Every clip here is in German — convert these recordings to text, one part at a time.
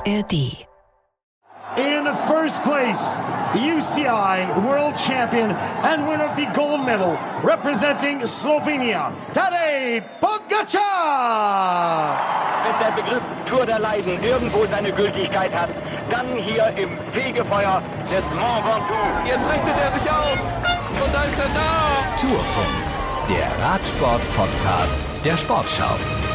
ARD. In first place, UCI World Champion and winner of the gold medal, representing Slovenia, Tadej Pogačar! Wenn der Begriff Tour der Leiden irgendwo seine Gültigkeit hat, dann hier im Fegefeuer des Mont Ventoux. Jetzt richtet er sich auf und da ist er da! Tourfunk, der Radsport-Podcast der Sportschau.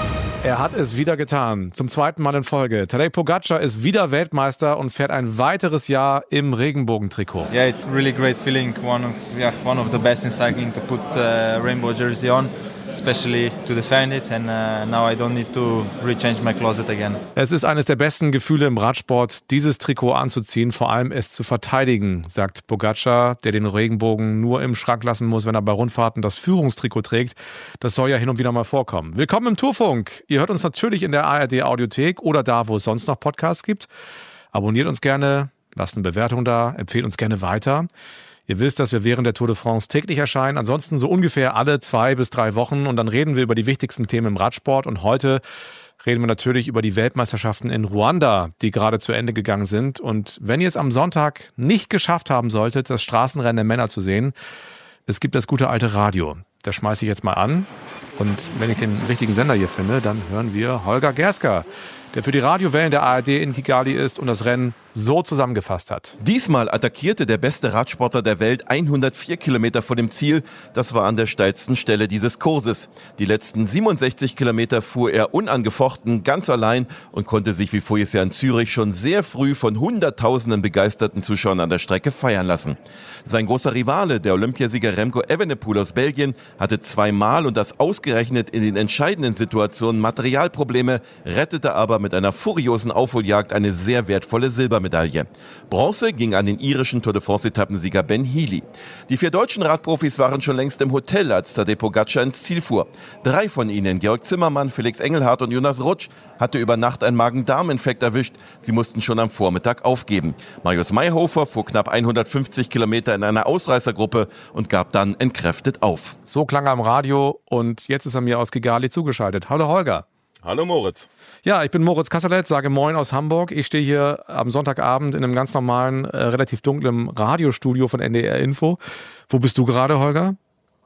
Er hat es wieder getan, zum zweiten Mal in Folge. Tadej Pogačar ist wieder Weltmeister und fährt ein weiteres Jahr im Regenbogentrikot. Yeah, it's really great feeling. One of the best in cycling to put rainbow jersey on, especially to defend it. And now I don't need to rechange my closet again. Es ist eines der besten Gefühle im Radsport, dieses Trikot anzuziehen, vor allem es zu verteidigen, sagt Pogačar, der den Regenbogen nur im Schrank lassen muss, wenn er bei Rundfahrten das Führungstrikot trägt. Das soll ja hin und wieder mal vorkommen. Willkommen im Tourfunk. Ihr hört uns natürlich in der ARD-Audiothek oder da, wo es sonst noch Podcasts gibt. Abonniert uns gerne, lasst eine Bewertung da, empfehlt uns gerne weiter. Ihr wisst, dass wir während der Tour de France täglich erscheinen, ansonsten so ungefähr alle 2 bis 3 Wochen und dann reden wir über die wichtigsten Themen im Radsport und heute reden wir natürlich über die Weltmeisterschaften in Ruanda, die gerade zu Ende gegangen sind und wenn ihr es am Sonntag nicht geschafft haben solltet, das Straßenrennen der Männer zu sehen, es gibt das gute alte Radio. Das schmeiße ich jetzt mal an und wenn ich den richtigen Sender hier finde, dann hören wir Holger Gerska, der für die Radiowellen der ARD in Kigali ist und das Rennen so zusammengefasst hat. Diesmal attackierte der beste Radsportler der Welt 104 Kilometer vor dem Ziel. Das war an der steilsten Stelle dieses Kurses. Die letzten 67 Kilometer fuhr er unangefochten, ganz allein und konnte sich wie voriges Jahr in Zürich schon sehr früh von Hunderttausenden begeisterten Zuschauern an der Strecke feiern lassen. Sein großer Rivale, der Olympiasieger Remco Evenepoel aus Belgien, hatte 2-mal und das ausgerechnet in den entscheidenden Situationen Materialprobleme, rettete aber mit einer furiosen Aufholjagd eine sehr wertvolle Silbermedaille. Bronze ging an den irischen Tour de France-Etappensieger Ben Healy. Die 4 deutschen Radprofis waren schon längst im Hotel, als Tadej Pogačar ins Ziel fuhr. 3 von ihnen, Georg Zimmermann, Felix Engelhardt und Jonas Rutsch, hatte über Nacht einen Magen-Darm-Infekt erwischt. Sie mussten schon am Vormittag aufgeben. Marius Mayhofer fuhr knapp 150 Kilometer in einer Ausreißergruppe und gab dann entkräftet auf. So klang er am Radio und jetzt ist er mir aus Kigali zugeschaltet. Hallo Holger. Hallo Moritz. Ja, ich bin Moritz Kasserlet, sage Moin aus Hamburg. Ich stehe hier am Sonntagabend in einem ganz normalen, relativ dunklen Radiostudio von NDR Info. Wo bist du gerade, Holger?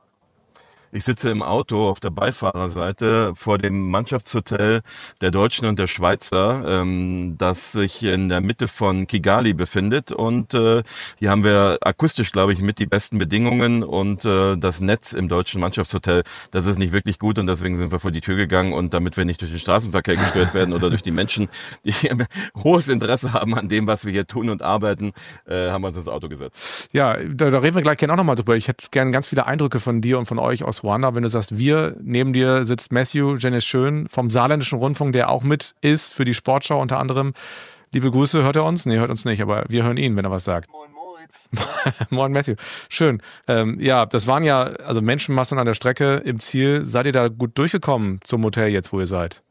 Ich sitze im Auto auf der Beifahrerseite vor dem Mannschaftshotel der Deutschen und der Schweizer, das sich in der Mitte von Kigali befindet. Und hier haben wir akustisch, glaube ich, mit die besten Bedingungen. Und das Netz im deutschen Mannschaftshotel, das ist nicht wirklich gut. Und deswegen sind wir vor die Tür gegangen. Und damit wir nicht durch den Straßenverkehr gestört werden oder durch die Menschen, die hohes Interesse haben an dem, was wir hier tun und arbeiten, haben wir uns ins Auto gesetzt. Ja, da reden wir gleich gerne auch nochmal drüber. Ich hätte gerne ganz viele Eindrücke von dir und von euch aus Ruanda, wenn du sagst, neben dir sitzt Matthew Jennis Schön vom Saarländischen Rundfunk, der auch mit ist für die Sportschau unter anderem. Liebe Grüße, hört er uns? Nee, hört uns nicht, aber wir hören ihn, wenn er was sagt. Moin Moritz. Moin Matthew. Schön. Ja, das waren ja also Menschenmassen an der Strecke im Ziel. Seid ihr da gut durchgekommen zum Hotel jetzt, wo ihr seid?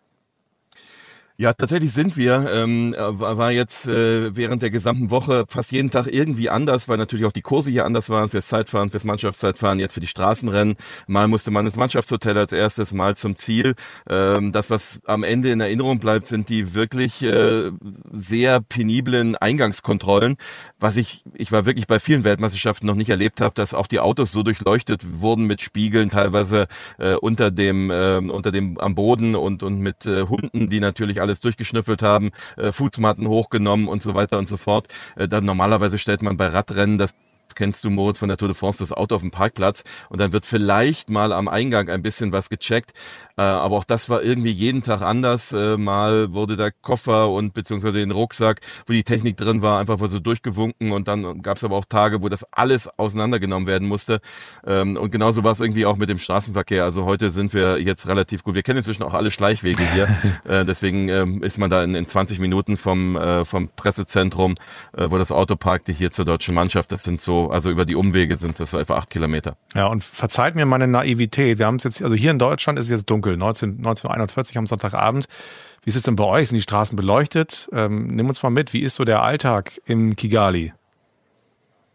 Ja, tatsächlich sind wir. War jetzt während der gesamten Woche fast jeden Tag irgendwie anders, weil natürlich auch die Kurse hier anders waren fürs Zeitfahren, fürs Mannschaftszeitfahren, jetzt für die Straßenrennen. Mal musste man ins Mannschaftshotel als erstes, mal zum Ziel. Das, was am Ende in Erinnerung bleibt, sind die wirklich sehr peniblen Eingangskontrollen. Was ich war wirklich bei vielen Weltmeisterschaften noch nicht erlebt habe, dass auch die Autos so durchleuchtet wurden mit Spiegeln, teilweise unter dem am Boden und mit Hunden, die natürlich alles durchgeschnüffelt haben, Fußmatten hochgenommen und so weiter und so fort. Dann normalerweise stellt man bei Radrennen das kennst du, Moritz, von der Tour de France, das Auto auf dem Parkplatz und dann wird vielleicht mal am Eingang ein bisschen was gecheckt. Aber auch das war irgendwie jeden Tag anders. Mal wurde der Koffer und beziehungsweise den Rucksack, wo die Technik drin war, einfach so durchgewunken und dann gab es aber auch Tage, wo das alles auseinandergenommen werden musste. Und genauso war es irgendwie auch mit dem Straßenverkehr. Also heute sind wir jetzt relativ gut. Wir kennen inzwischen auch alle Schleichwege hier. Deswegen ist man da in 20 Minuten vom Pressezentrum, wo das Auto parkte, hier zur deutschen Mannschaft. Das sind so, also über die Umwege sind das so etwa 8 Kilometer. Ja, und verzeiht mir meine Naivität. Wir haben es jetzt, also hier in Deutschland ist es jetzt dunkel, 1941 am Sonntagabend. Wie ist es denn bei euch? Sind die Straßen beleuchtet? Nimm uns mal mit, wie ist so der Alltag im Kigali?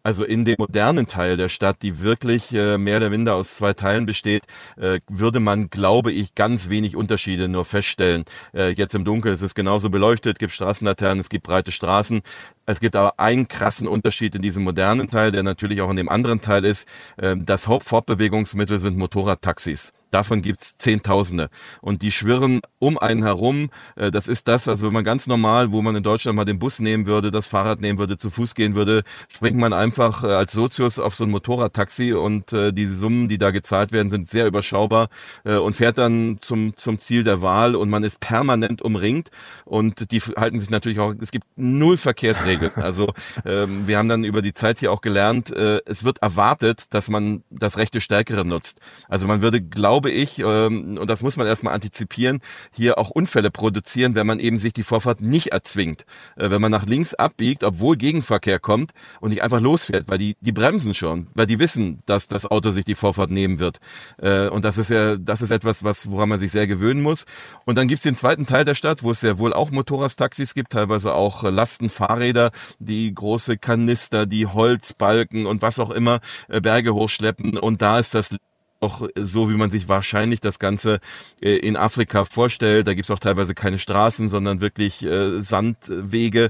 Also in dem modernen Teil der Stadt, die wirklich mehr oder minder aus 2 Teilen besteht, würde man, glaube ich, ganz wenig Unterschiede nur feststellen. Jetzt im Dunkeln ist es genauso beleuchtet, gibt Straßenlaternen, es gibt breite Straßen. Es gibt aber einen krassen Unterschied in diesem modernen Teil, der natürlich auch in dem anderen Teil ist. Das Hauptfortbewegungsmittel sind Motorradtaxis. Davon gibt's Zehntausende. Und die schwirren um einen herum. Das ist das, also wenn man ganz normal, wo man in Deutschland mal den Bus nehmen würde, das Fahrrad nehmen würde, zu Fuß gehen würde, springt man einfach als Sozius auf so ein Motorradtaxi und die Summen, die da gezahlt werden, sind sehr überschaubar und fährt dann zum Ziel der Wahl und man ist permanent umringt und die halten sich natürlich auch, es gibt 0 Verkehrsregeln. Also wir haben dann über die Zeit hier auch gelernt, es wird erwartet, dass man das Recht des Stärkeren nutzt. Also man würde, glaube ich, und das muss man erstmal antizipieren, hier auch Unfälle produzieren, wenn man eben sich die Vorfahrt nicht erzwingt. Wenn man nach links abbiegt, obwohl Gegenverkehr kommt und nicht einfach losfährt, weil die bremsen schon, weil die wissen, dass das Auto sich die Vorfahrt nehmen wird. Und das ist etwas, woran man sich sehr gewöhnen muss. Und dann gibt's den zweiten Teil der Stadt, wo es ja wohl auch Motorradtaxis gibt, teilweise auch Lastenfahrräder, die große Kanister, die Holzbalken und was auch immer Berge hochschleppen. Und da ist das auch so, wie man sich wahrscheinlich das Ganze in Afrika vorstellt. Da gibt's auch teilweise keine Straßen, sondern wirklich Sandwege.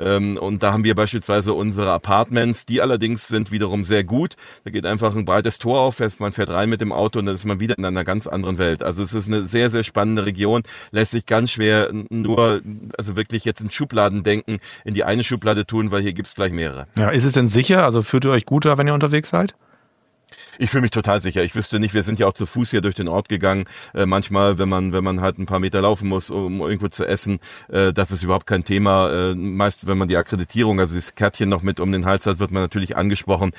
Und da haben wir beispielsweise unsere Apartments, die allerdings sind wiederum sehr gut. Da geht einfach ein breites Tor auf, man fährt rein mit dem Auto und dann ist man wieder in einer ganz anderen Welt. Also es ist eine sehr, sehr spannende Region, lässt sich ganz schwer also wirklich jetzt in Schubladen denken, in die eine Schublade tun, weil hier gibt's gleich mehrere. Ja, ist es denn sicher? Also fühlt ihr euch gut da, wenn ihr unterwegs seid? Ich fühle mich total sicher. Ich wüsste nicht, wir sind ja auch zu Fuß hier durch den Ort gegangen. Manchmal, wenn man halt ein paar Meter laufen muss, um irgendwo zu essen, das ist überhaupt kein Thema. Meist, wenn man die Akkreditierung, also das Kärtchen noch mit um den Hals hat, wird man natürlich angesprochen.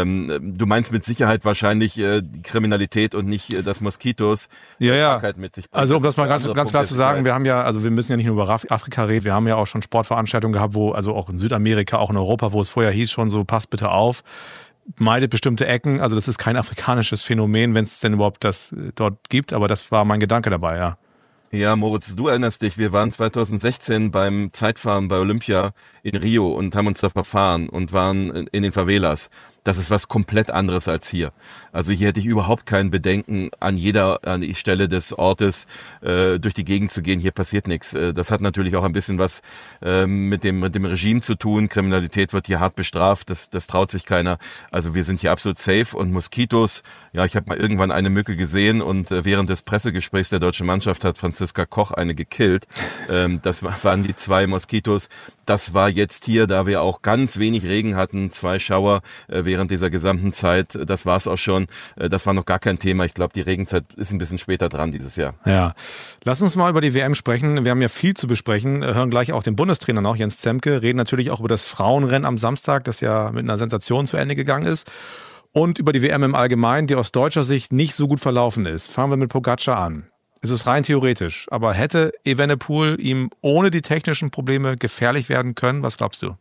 Du meinst mit Sicherheit wahrscheinlich die Kriminalität und nicht das Moskitos. Ja. Mit sich bringt. Also um das mal ganz klar zu sagen, wir müssen ja nicht nur über Afrika reden, wir haben ja auch schon Sportveranstaltungen gehabt, also auch in Südamerika, auch in Europa, wo es vorher hieß schon so, passt bitte auf. Meidet bestimmte Ecken, also das ist kein afrikanisches Phänomen, wenn es denn überhaupt das dort gibt, aber das war mein Gedanke dabei, ja. Ja, Moritz, du erinnerst dich, wir waren 2016 beim Zeitfahren bei Olympia in Rio und haben uns da verfahren und waren in den Favelas. Das ist was komplett anderes als hier. Also hier hätte ich überhaupt kein Bedenken, an die Stelle des Ortes durch die Gegend zu gehen. Hier passiert nichts. Das hat natürlich auch ein bisschen was mit dem Regime zu tun. Kriminalität wird hier hart bestraft. Das traut sich keiner. Also wir sind hier absolut safe. Und Moskitos, ja, ich habe mal irgendwann eine Mücke gesehen und während des Pressegesprächs der deutschen Mannschaft hat Franziska Koch eine gekillt. Das waren die 2 Moskitos. Das war jetzt hier, da wir auch ganz wenig Regen hatten, 2 Schauer während dieser gesamten Zeit. Das war es auch schon. Das war noch gar kein Thema. Ich glaube, die Regenzeit ist ein bisschen später dran dieses Jahr. Ja, lass uns mal über die WM sprechen. Wir haben ja viel zu besprechen. Hören gleich auch den Bundestrainer noch, Jens Zemke. Reden natürlich auch über das Frauenrennen am Samstag, das ja mit einer Sensation zu Ende gegangen ist. Und über die WM im Allgemeinen, die aus deutscher Sicht nicht so gut verlaufen ist. Fangen wir mit Pogačar an. Es ist rein theoretisch, aber hätte Evenepoel ihm ohne die technischen Probleme gefährlich werden können? Was glaubst du?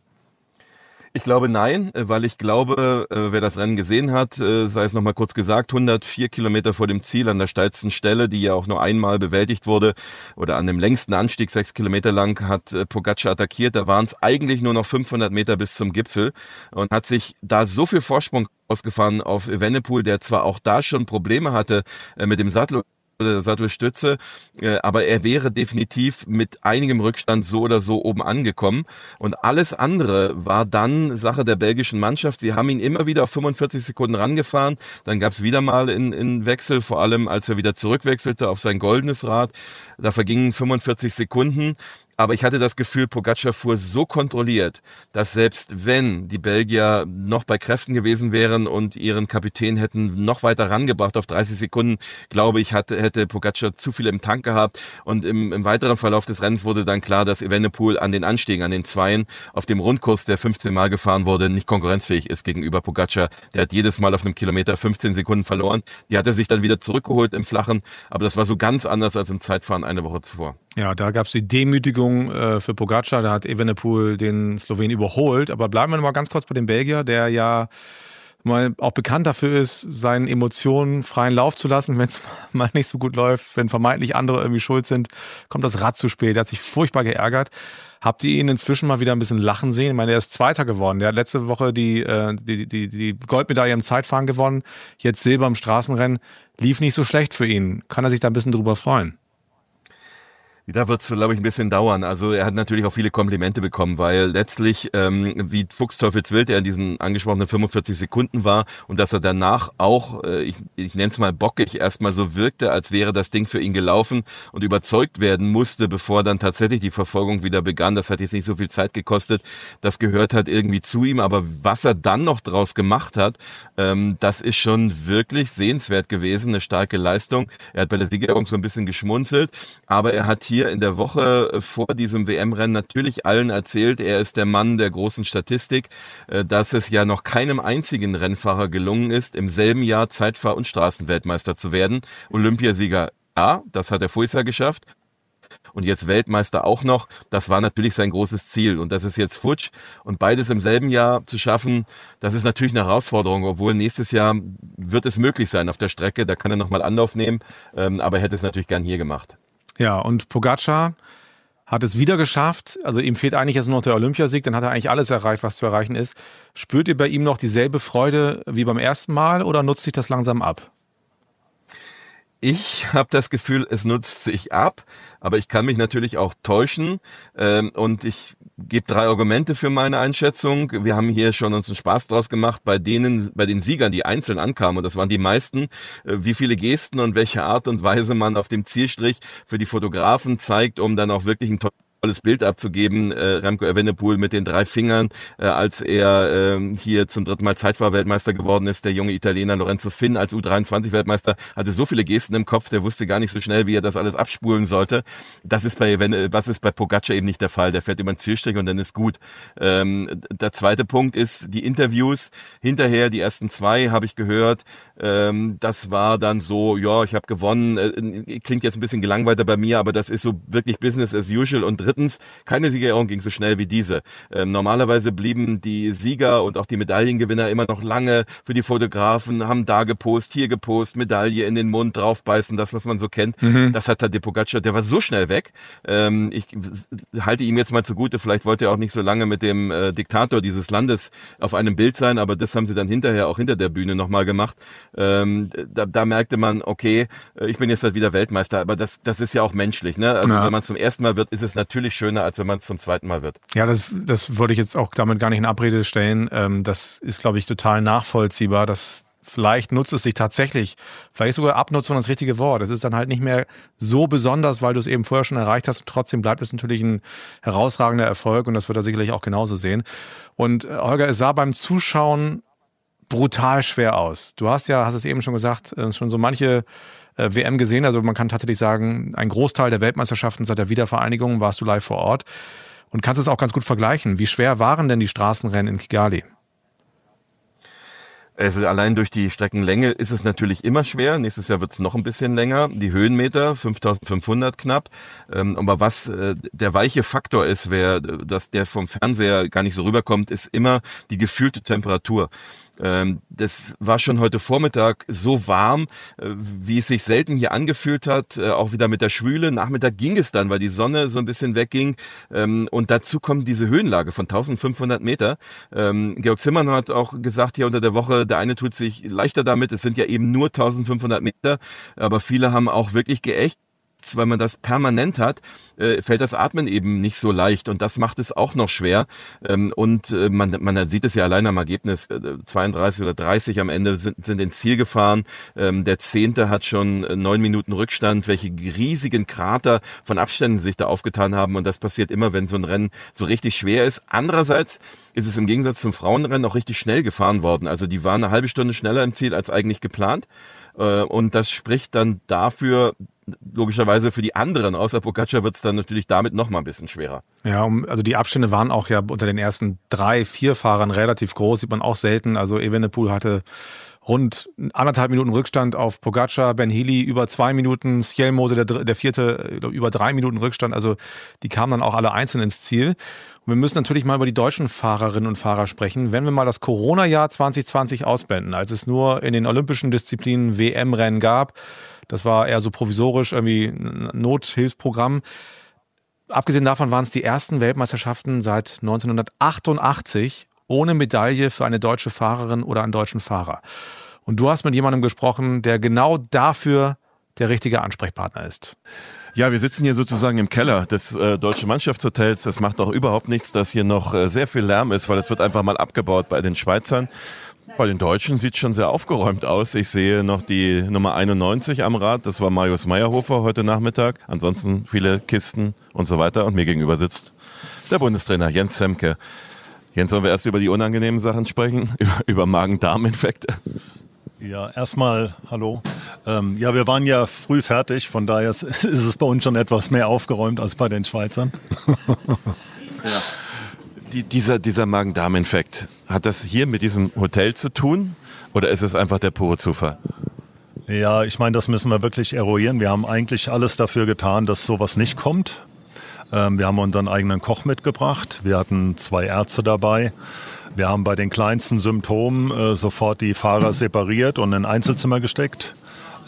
Ich glaube nein, weil ich glaube, wer das Rennen gesehen hat, sei es nochmal kurz gesagt, 104 Kilometer vor dem Ziel an der steilsten Stelle, die ja auch nur einmal bewältigt wurde, oder an dem längsten Anstieg, 6 Kilometer lang, hat Pogačar attackiert. Da waren es eigentlich nur noch 500 Meter bis zum Gipfel und hat sich da so viel Vorsprung ausgefahren auf Evenepoel, der zwar auch da schon Probleme hatte mit dem Sattelstütze, aber er wäre definitiv mit einigem Rückstand so oder so oben angekommen und alles andere war dann Sache der belgischen Mannschaft. Sie haben ihn immer wieder auf 45 Sekunden rangefahren, dann gab es wieder mal in Wechsel, vor allem als er wieder zurückwechselte auf sein goldenes Rad, da vergingen 45 Sekunden. Aber ich hatte das Gefühl, Pogačar fuhr so kontrolliert, dass selbst wenn die Belgier noch bei Kräften gewesen wären und ihren Kapitän hätten noch weiter rangebracht auf 30 Sekunden, glaube ich, hätte Pogačar zu viel im Tank gehabt. Und im weiteren Verlauf des Rennens wurde dann klar, dass Evenepoel an den Anstiegen, an den Zweien, auf dem Rundkurs, der 15 Mal gefahren wurde, nicht konkurrenzfähig ist gegenüber Pogačar. Der hat jedes Mal auf einem Kilometer 15 Sekunden verloren. Die hat er sich dann wieder zurückgeholt im Flachen. Aber das war so ganz anders als im Zeitfahren eine Woche zuvor. Ja, da gab es die Demütigung für Pogačar, da hat Evenepoel den Slowen überholt. Aber bleiben wir noch mal ganz kurz bei dem Belgier, der ja mal auch bekannt dafür ist, seinen Emotionen freien Lauf zu lassen, wenn es mal nicht so gut läuft, wenn vermeintlich andere irgendwie schuld sind, kommt das Rad zu spät. Er hat sich furchtbar geärgert. Habt ihr ihn inzwischen mal wieder ein bisschen lachen sehen? Ich meine, er ist Zweiter geworden. Der hat letzte Woche die Goldmedaille im Zeitfahren gewonnen, jetzt Silber im Straßenrennen. Lief nicht so schlecht für ihn. Kann er sich da ein bisschen drüber freuen? Da wird es, glaube ich, ein bisschen dauern. Also er hat natürlich auch viele Komplimente bekommen, weil letztlich, wie Fuchsteufelswild er in diesen angesprochenen 45 Sekunden war und dass er danach auch, ich nenne es mal bockig, erstmal so wirkte, als wäre das Ding für ihn gelaufen und überzeugt werden musste, bevor dann tatsächlich die Verfolgung wieder begann. Das hat jetzt nicht so viel Zeit gekostet. Das gehört halt irgendwie zu ihm. Aber was er dann noch draus gemacht hat, das ist schon wirklich sehenswert gewesen. Eine starke Leistung. Er hat bei der Siegerehrung so ein bisschen geschmunzelt, aber er hat hier in der Woche vor diesem WM-Rennen natürlich allen erzählt, er ist der Mann der großen Statistik, dass es ja noch keinem einzigen Rennfahrer gelungen ist, im selben Jahr Zeitfahr- und Straßenweltmeister zu werden. Olympiasieger, ja, das hat er vorher geschafft. Und jetzt Weltmeister auch noch. Das war natürlich sein großes Ziel. Und das ist jetzt futsch. Und beides im selben Jahr zu schaffen, das ist natürlich eine Herausforderung. Obwohl nächstes Jahr wird es möglich sein auf der Strecke. Da kann er nochmal Anlauf nehmen. Aber er hätte es natürlich gern hier gemacht. Ja, und Pogačar hat es wieder geschafft. Also ihm fehlt eigentlich jetzt nur noch der Olympiasieg. Dann hat er eigentlich alles erreicht, was zu erreichen ist. Spürt ihr bei ihm noch dieselbe Freude wie beim ersten Mal oder nutzt sich das langsam ab? Ich habe das Gefühl, es nutzt sich ab, aber ich kann mich natürlich auch täuschen und ich gebe 3 Argumente für meine Einschätzung. Wir haben hier schon uns einen Spaß draus gemacht bei den Siegern, die einzeln ankamen, und das waren die meisten, wie viele Gesten und welche Art und Weise man auf dem Zielstrich für die Fotografen zeigt, um dann auch wirklich ein tolles Bild abzugeben. Remco Evenepoel mit den 3 Fingern, als er hier zum 3. Mal Zeitfahr-Weltmeister geworden ist. Der junge Italiener Lorenzo Finn als U23-Weltmeister hatte so viele Gesten im Kopf, der wusste gar nicht so schnell, wie er das alles abspulen sollte. Das ist bei Pogačar eben nicht der Fall. Der fährt über den Zielstrich und dann ist gut. Der zweite Punkt ist die Interviews. Hinterher, die ersten 2 habe ich gehört. Das war dann so, ja, ich habe gewonnen. Klingt jetzt ein bisschen gelangweilter bei mir, aber das ist so wirklich Business as usual. Und drittens, keine Siegerehrung ging so schnell wie diese. Normalerweise blieben die Sieger und auch die Medaillengewinner immer noch lange für die Fotografen, haben da gepost, hier gepost, Medaille in den Mund, draufbeißen, das, was man so kennt. Das hat Tadej Pogačar, der war so schnell weg. Ich halte ihm jetzt mal zugute, vielleicht wollte er auch nicht so lange mit dem Diktator dieses Landes auf einem Bild sein, aber das haben sie dann hinterher auch hinter der Bühne nochmal gemacht. Da merkte man, okay, ich bin jetzt halt wieder Weltmeister, aber das ist ja auch menschlich, ne? Also wenn man es zum ersten Mal wird, ist es natürlich schöner, als wenn man es zum zweiten Mal wird. Ja, das würde ich jetzt auch damit gar nicht in Abrede stellen. Das ist, glaube ich, total nachvollziehbar. Vielleicht nutzt es sich tatsächlich, vielleicht sogar Abnutzung das richtige Wort. Es ist dann halt nicht mehr so besonders, weil du es eben vorher schon erreicht hast. Und trotzdem bleibt es natürlich ein herausragender Erfolg und das wird er sicherlich auch genauso sehen. Und Holger, es sah beim Zuschauen brutal schwer aus. Du hast es eben schon gesagt, schon so manche WM gesehen. Also man kann tatsächlich sagen, ein Großteil der Weltmeisterschaften seit der Wiedervereinigung warst du live vor Ort und kannst es auch ganz gut vergleichen. Wie schwer waren denn die Straßenrennen in Kigali? Also allein durch die Streckenlänge ist es natürlich immer schwer. Nächstes Jahr wird es noch ein bisschen länger. Die Höhenmeter, 5500 knapp. Aber was der weiche Faktor ist, der vom Fernseher gar nicht so rüberkommt, ist immer die gefühlte Temperatur. Das war schon heute Vormittag so warm, wie es sich selten hier angefühlt hat. Auch wieder mit der Schwüle. Nachmittag ging es dann, weil die Sonne so ein bisschen wegging. Und dazu kommt diese Höhenlage von 1500 Meter. Georg Zimmermann hat auch gesagt hier unter der Woche, der eine tut sich leichter damit, es sind ja eben nur 1500 Meter, aber viele haben auch wirklich geächt. Weil man das permanent hat, fällt das Atmen eben nicht so leicht und das macht es auch noch schwer. Und man sieht es ja allein am Ergebnis, 32 oder 30 am Ende sind ins Ziel gefahren. Der 10. hat schon 9 Minuten Rückstand, welche riesigen Krater von Abständen sich da aufgetan haben und das passiert immer, wenn so ein Rennen so richtig schwer ist. Andererseits ist es im Gegensatz zum Frauenrennen auch richtig schnell gefahren worden. Also die waren eine halbe Stunde schneller im Ziel als eigentlich geplant. Und das spricht dann dafür, logischerweise für die anderen, außer Pogačar wird es dann natürlich damit noch mal ein bisschen schwerer. Ja, also die Abstände waren auch ja unter den ersten 3, 4 Fahrern relativ groß, sieht man auch selten. Also Evenepoel hatte rund 1,5 Minuten Rückstand auf Pogačar, Ben Healy über 2 Minuten, Sjelmose der Vierte über 3 Minuten Rückstand. Also die kamen dann auch alle einzeln ins Ziel. Und wir müssen natürlich mal über die deutschen Fahrerinnen und Fahrer sprechen. Wenn wir mal das Corona-Jahr 2020 ausblenden, als es nur in den olympischen Disziplinen WM-Rennen gab, das war eher so provisorisch, irgendwie ein Nothilfsprogramm. Abgesehen davon waren es die ersten Weltmeisterschaften seit 1988 ohne Medaille für eine deutsche Fahrerin oder einen deutschen Fahrer. Und du hast mit jemandem gesprochen, der genau dafür der richtige Ansprechpartner ist. Ja, wir sitzen hier sozusagen im Keller des Deutschen Mannschaftshotels. Das macht auch überhaupt nichts, dass hier noch sehr viel Lärm ist, weil es wird einfach mal abgebaut bei den Schweizern. Bei den Deutschen sieht es schon sehr aufgeräumt aus. Ich sehe noch die Nummer 91 am Rad. Das war Marius Meyerhofer heute Nachmittag. Ansonsten viele Kisten und so weiter. Und mir gegenüber sitzt der Bundestrainer Jens Semke. Jens, sollen wir erst über die unangenehmen Sachen sprechen? Über Magen-Darm-Infekte? Ja, erstmal hallo. Ja, wir waren ja früh fertig. Von daher ist es bei uns schon etwas mehr aufgeräumt als bei den Schweizern. Ja. Dieser Magen-Darm-Infekt, hat das hier mit diesem Hotel zu tun oder ist es einfach der pure Zufall? Ja, ich meine, das müssen wir wirklich eruieren. Wir haben eigentlich alles dafür getan, dass sowas nicht kommt. Wir haben unseren eigenen Koch mitgebracht. Wir hatten 2 Ärzte dabei. Wir haben bei den kleinsten Symptomen sofort die Fahrer separiert und in ein Einzelzimmer gesteckt.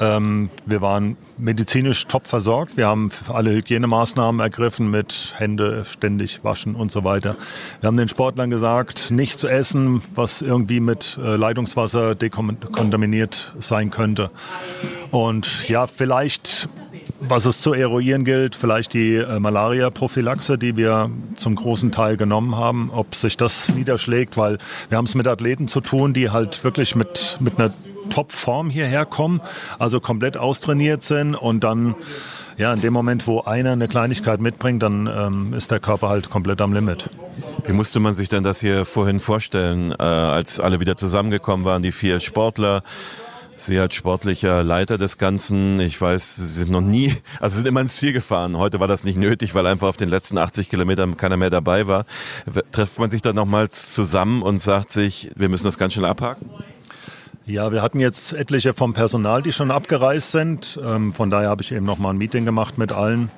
Wir waren medizinisch top versorgt. Wir haben alle Hygienemaßnahmen ergriffen mit Hände ständig waschen und so weiter. Wir haben den Sportlern gesagt, nicht zu essen, was irgendwie mit Leitungswasser dekontaminiert sein könnte. Und ja, vielleicht, was es zu eruieren gilt, vielleicht die Malaria-Prophylaxe, die wir zum großen Teil genommen haben, ob sich das niederschlägt, weil wir haben es mit Athleten zu tun, die halt wirklich mit einer Topform hierher kommen, also komplett austrainiert sind und dann, ja, in dem Moment, wo einer eine Kleinigkeit mitbringt, dann ist der Körper halt komplett am Limit. Wie musste man sich denn das hier vorhin vorstellen, als alle wieder zusammengekommen waren, die 4 Sportler? Sie als sportlicher Leiter des Ganzen, ich weiß, Sie sind noch nie, also sind immer ins Ziel gefahren. Heute war das nicht nötig, weil einfach auf den letzten 80 Kilometern keiner mehr dabei war. Trifft man sich dann nochmals zusammen und sagt sich, wir müssen das ganz schnell abhaken? Ja, wir hatten jetzt etliche vom Personal, die schon abgereist sind. Von daher habe ich eben noch mal ein Meeting gemacht mit allen.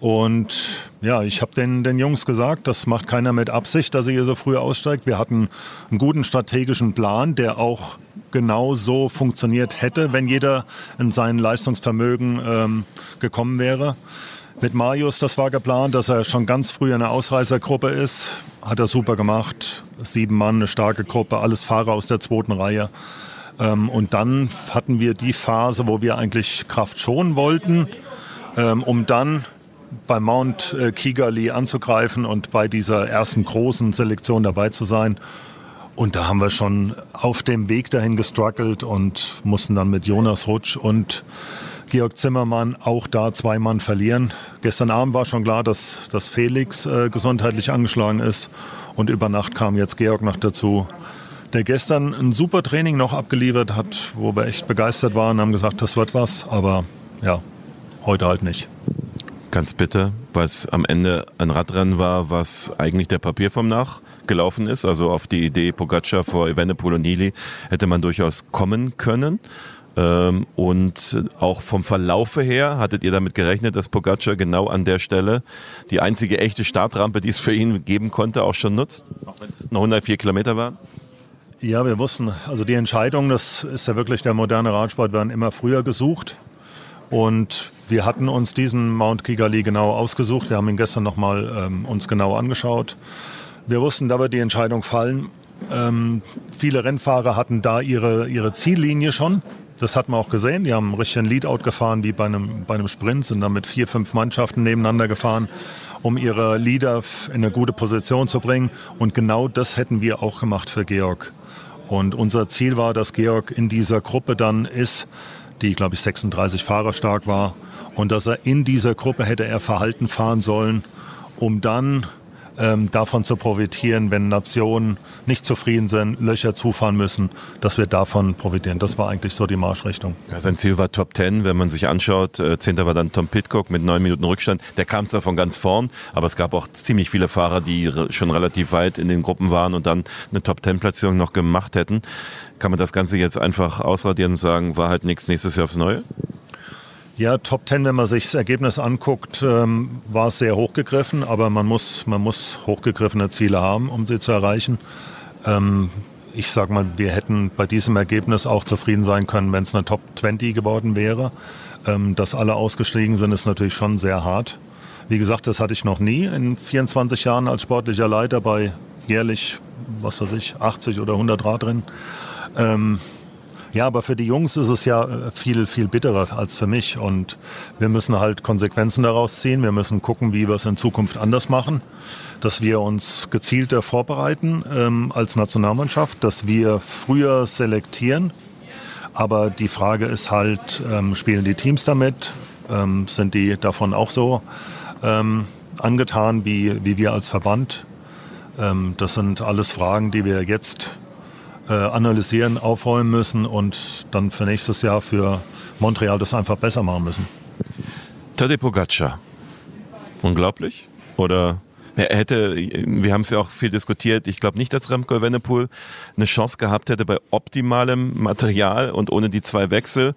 Und ja, ich habe den Jungs gesagt, das macht keiner mit Absicht, dass er hier so früh aussteigt. Wir hatten einen guten strategischen Plan, der auch genau so funktioniert hätte, wenn jeder in sein Leistungsvermögen gekommen wäre. Mit Marius, das war geplant, dass er schon ganz früh in der Ausreißergruppe ist. Hat er super gemacht. 7 Mann, eine starke Gruppe, alles Fahrer aus der 2. Reihe. Und dann hatten wir die Phase, wo wir eigentlich Kraft schonen wollten, um dann bei Mount Kigali anzugreifen und bei dieser ersten großen Selektion dabei zu sein. Und da haben wir schon auf dem Weg dahin gestruggelt und mussten dann mit Jonas Rutsch und Georg Zimmermann auch da 2 Mann verlieren. Gestern Abend war schon klar, dass Felix gesundheitlich angeschlagen ist. Und über Nacht kam jetzt Georg noch dazu, der gestern ein super Training noch abgeliefert hat, wo wir echt begeistert waren und haben gesagt, das wird was. Aber ja, heute halt nicht. Ganz bitter, weil es am Ende ein Radrennen war, was eigentlich der Papierform nachgelaufen ist. Also auf die Idee Pogačar vor Evenepoel und Healy hätte man durchaus kommen können. Und auch vom Verlaufe her, hattet ihr damit gerechnet, dass Pogačar genau an der Stelle die einzige echte Startrampe, die es für ihn geben konnte, auch schon nutzt? Auch wenn es noch 104 Kilometer waren? Ja, wir wussten, also die Entscheidung, das ist ja wirklich der moderne Radsport, werden immer früher gesucht. Und wir hatten uns diesen Mount Kigali genau ausgesucht. Wir haben ihn gestern nochmal uns genau angeschaut. Wir wussten, da wird die Entscheidung fallen. Viele Rennfahrer hatten da ihre Ziellinie schon. Das hat man auch gesehen. Die haben richtig ein Leadout gefahren, wie bei einem Sprint, sind dann mit 4, 5 Mannschaften nebeneinander gefahren, um ihre Leader in eine gute Position zu bringen. Und genau das hätten wir auch gemacht für Georg. Und unser Ziel war, dass Georg in dieser Gruppe dann ist, die, glaube ich, 36 Fahrer stark war. Und dass er in dieser Gruppe hätte er Verhalten fahren sollen, um dann davon zu profitieren, wenn Nationen nicht zufrieden sind, Löcher zufahren müssen, dass wir davon profitieren. Das war eigentlich so die Marschrichtung. Ja, sein Ziel war Top 10, wenn man sich anschaut. 10. war dann Tom Pidcock mit 9 Minuten Rückstand. Der kam zwar von ganz vorn, aber es gab auch ziemlich viele Fahrer, die schon relativ weit in den Gruppen waren und dann eine Top-10-Platzierung noch gemacht hätten. Kann man das Ganze jetzt einfach ausradieren und sagen, war halt nichts, nächstes Jahr aufs Neue? Ja, Top 10, wenn man sich das Ergebnis anguckt, war es sehr hochgegriffen, aber man muss hochgegriffene Ziele haben, um sie zu erreichen. Ich sag mal, wir hätten bei diesem Ergebnis auch zufrieden sein können, wenn es eine Top 20 geworden wäre. Dass alle ausgestiegen sind, ist natürlich schon sehr hart. Wie gesagt, das hatte ich noch nie in 24 Jahren als sportlicher Leiter bei jährlich, 80 oder 100 Radrennen. Ja, aber für die Jungs ist es ja viel, viel bitterer als für mich. Und wir müssen halt Konsequenzen daraus ziehen. Wir müssen gucken, wie wir es in Zukunft anders machen. Dass wir uns gezielter vorbereiten als Nationalmannschaft, dass wir früher selektieren. Aber die Frage ist halt, spielen die Teams damit? Sind die davon auch so angetan wie wir als Verband? Das sind alles Fragen, die wir jetzt analysieren, aufräumen müssen und dann für nächstes Jahr für Montreal das einfach besser machen müssen. Tadej Pogačar. Unglaublich? Oder wir haben es ja auch viel diskutiert, ich glaube nicht, dass Remco Evenepoel eine Chance gehabt hätte bei optimalem Material und ohne die 2 Wechsel.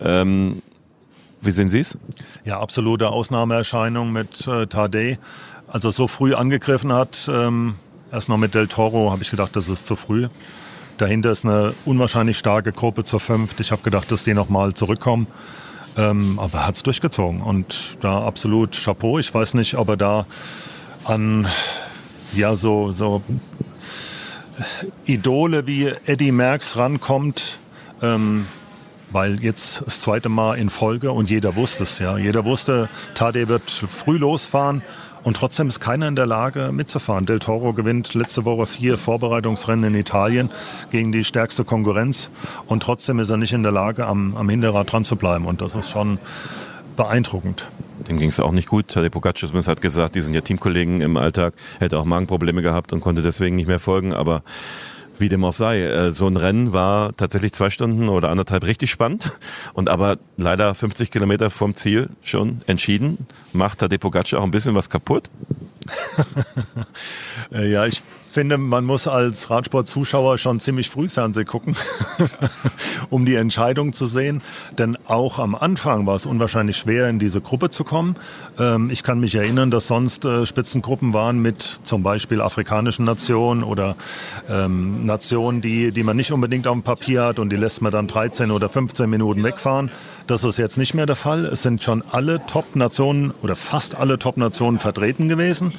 Wie sehen Sie es? Ja, absolute Ausnahmeerscheinung mit Tadej. Als er so früh angegriffen hat, erst noch mit Del Toro, habe ich gedacht, das ist zu früh. Dahinter ist eine unwahrscheinlich starke Gruppe zur 5. Ich habe gedacht, dass die nochmal zurückkommen. Aber er hat es durchgezogen. Und da absolut Chapeau. Ich weiß nicht, ob er da an so Idole wie Eddy Merckx rankommt. Weil jetzt das 2. Mal in Folge und jeder wusste es. Ja. Jeder wusste, Tadej wird früh losfahren. Und trotzdem ist keiner in der Lage mitzufahren. Del Toro gewinnt letzte Woche 4 Vorbereitungsrennen in Italien gegen die stärkste Konkurrenz. Und trotzdem ist er nicht in der Lage, am Hinterrad dran zu bleiben. Und das ist schon beeindruckend. Dem ging es auch nicht gut. Tadej Pogačar hat gesagt, die sind ja Teamkollegen im Alltag. Hätte auch Magenprobleme gehabt und konnte deswegen nicht mehr folgen. Aber wie dem auch sei, so ein Rennen war tatsächlich 2 Stunden oder 1,5 richtig spannend und aber leider 50 Kilometer vom Ziel schon entschieden. Macht Tadej Pogačar auch ein bisschen was kaputt? Ja, ich finde, man muss als Radsportzuschauer schon ziemlich früh Fernsehen gucken, um die Entscheidung zu sehen. Denn auch am Anfang war es unwahrscheinlich schwer, in diese Gruppe zu kommen. Ich kann mich erinnern, dass sonst Spitzengruppen waren mit zum Beispiel afrikanischen Nationen oder Nationen, die man nicht unbedingt auf dem Papier hat und die lässt man dann 13 oder 15 Minuten wegfahren. Das ist jetzt nicht mehr der Fall. Es sind schon alle Top-Nationen oder fast alle Top-Nationen vertreten gewesen.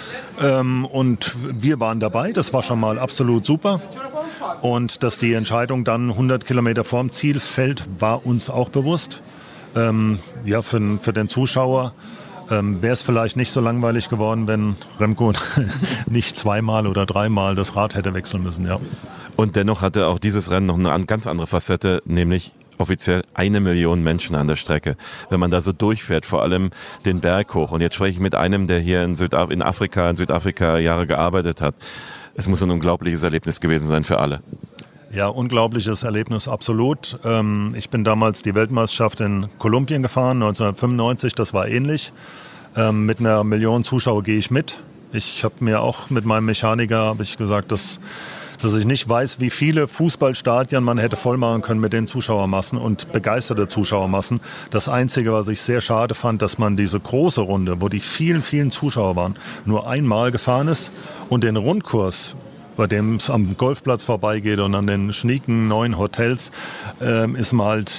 Und wir waren dabei, das war schon mal absolut super. Und dass die Entscheidung dann 100 Kilometer vorm Ziel fällt, war uns auch bewusst. Ja, für den Zuschauer wäre es vielleicht nicht so langweilig geworden, wenn Remco nicht 2-mal oder 3-mal das Rad hätte wechseln müssen. Ja. Und dennoch hatte auch dieses Rennen noch eine ganz andere Facette, nämlich offiziell 1 Million Menschen an der Strecke. Wenn man da so durchfährt, vor allem den Berg hoch. Und jetzt spreche ich mit einem, der hier in Südafrika Jahre gearbeitet hat. Es muss ein unglaubliches Erlebnis gewesen sein für alle. Ja, unglaubliches Erlebnis, absolut. Ich bin damals die Weltmeisterschaft in Kolumbien gefahren, 1995, das war ähnlich. Mit 1 Million Zuschauer gehe ich mit. Ich habe mir auch mit meinem Mechaniker gesagt, dass ich nicht weiß, wie viele Fußballstadien man hätte voll machen können mit den Zuschauermassen und begeisterte Zuschauermassen. Das Einzige, was ich sehr schade fand, dass man diese große Runde, wo die vielen, vielen Zuschauer waren, nur einmal gefahren ist und den Rundkurs, bei dem es am Golfplatz vorbeigeht und an den schnieken neuen Hotels, ist man halt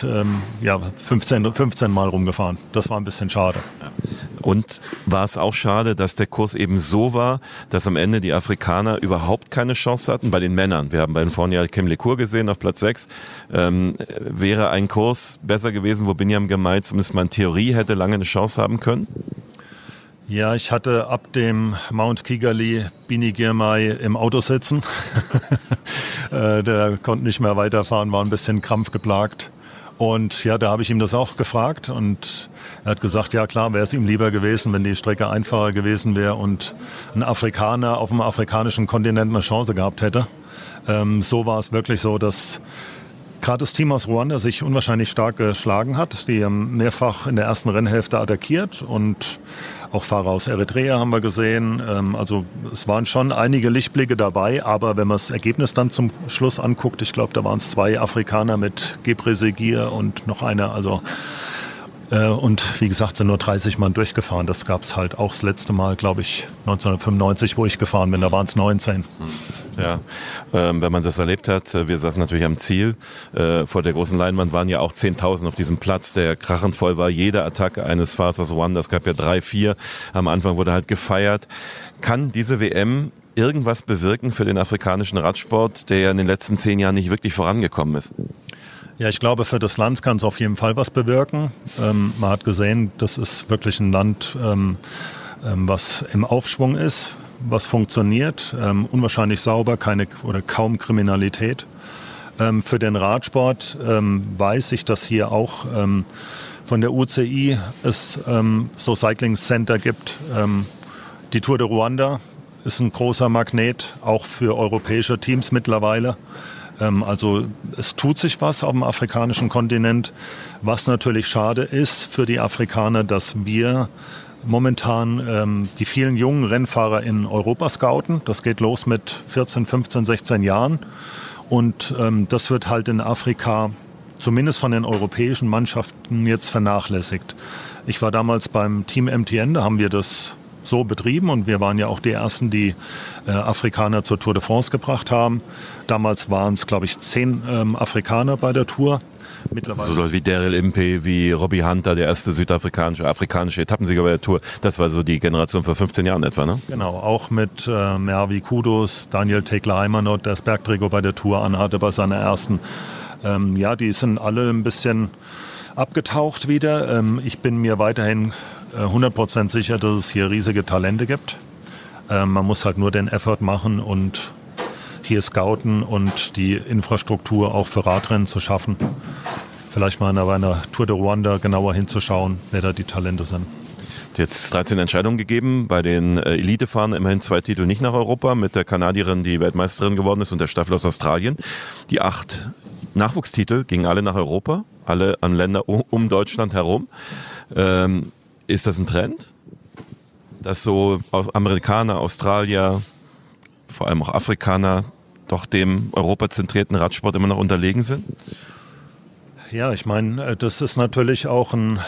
15 Mal rumgefahren. Das war ein bisschen schade. Und war es auch schade, dass der Kurs eben so war, dass am Ende die Afrikaner überhaupt keine Chance hatten bei den Männern. Wir haben bei den Frauen ja Kim Lecour gesehen auf Platz 6. Wäre ein Kurs besser gewesen, wo Binyam Girmay zumindest mal in Theorie hätte lange eine Chance haben können? Ja, ich hatte ab dem Mount Kigali Bini Girmay im Auto sitzen. Der konnte nicht mehr weiterfahren, war ein bisschen krampfgeplagt. Und ja, da habe ich ihm das auch gefragt und er hat gesagt, ja klar, wäre es ihm lieber gewesen, wenn die Strecke einfacher gewesen wäre und ein Afrikaner auf dem afrikanischen Kontinent eine Chance gehabt hätte. So war es wirklich so, dass gerade das Team aus Ruanda sich unwahrscheinlich stark geschlagen hat. Die haben mehrfach in der ersten Rennhälfte attackiert und auch Fahrer aus Eritrea haben wir gesehen. Also es waren schon einige Lichtblicke dabei, aber wenn man das Ergebnis dann zum Schluss anguckt, ich glaube, da waren es 2 Afrikaner mit Gebre Seghir und noch einer, also und wie gesagt, sind nur 30 Mann durchgefahren. Das gab es halt auch das letzte Mal, glaube ich, 1995, wo ich gefahren bin. Da waren es 19. Ja, wenn man das erlebt hat, wir saßen natürlich am Ziel. Vor der großen Leinwand waren ja auch 10.000 auf diesem Platz, der krachend voll war. Jede Attacke eines Fahrers aus Ruanda, es gab ja 3, 4. Am Anfang wurde halt gefeiert. Kann diese WM irgendwas bewirken für den afrikanischen Radsport, der ja in den letzten 10 Jahren nicht wirklich vorangekommen ist? Ja, ich glaube, für das Land kann es auf jeden Fall was bewirken. Man hat gesehen, das ist wirklich ein Land, was im Aufschwung ist, was funktioniert, unwahrscheinlich sauber, keine oder kaum Kriminalität. Für den Radsport weiß ich, dass hier auch von der UCI es so Cycling Center gibt. Die Tour de Ruanda ist ein großer Magnet, auch für europäische Teams mittlerweile. Also es tut sich was auf dem afrikanischen Kontinent, was natürlich schade ist für die Afrikaner, dass wir momentan die vielen jungen Rennfahrer in Europa scouten. Das geht los mit 14, 15, 16 Jahren und das wird halt in Afrika zumindest von den europäischen Mannschaften jetzt vernachlässigt. Ich war damals beim Team MTN, da haben wir das so betrieben und wir waren ja auch die Ersten, die Afrikaner zur Tour de France gebracht haben. Damals waren es, glaube ich, 10 Afrikaner bei der Tour. Mittlerweile so wie Daryl Impey, wie Robbie Hunter, der erste afrikanische Etappensieger bei der Tour. Das war so die Generation vor 15 Jahren etwa, ne? Genau, auch mit Mervi Kudus, Daniel Tekla-Heimanot, der das Bergtrikot bei der Tour anhatte bei seiner ersten. Ja, die sind alle ein bisschen abgetaucht wieder. Ich bin mir weiterhin 100% sicher, dass es hier riesige Talente gibt. Man muss halt nur den Effort machen und hier scouten und die Infrastruktur auch für Radrennen zu schaffen. Vielleicht mal bei einer Tour de Ruanda genauer hinzuschauen, wer da die Talente sind. Jetzt 13 Entscheidungen gegeben, bei den Elitefahrern immerhin 2 Titel nicht nach Europa, mit der Kanadierin, die Weltmeisterin geworden ist und der Staffel aus Australien. Die 8 Nachwuchstitel gingen alle nach Europa, alle an Länder um Deutschland herum. Ist das ein Trend, dass so Amerikaner, Australier, vor allem auch Afrikaner doch dem europazentrierten Radsport immer noch unterlegen sind? Ja, ich meine, das ist natürlich auch ein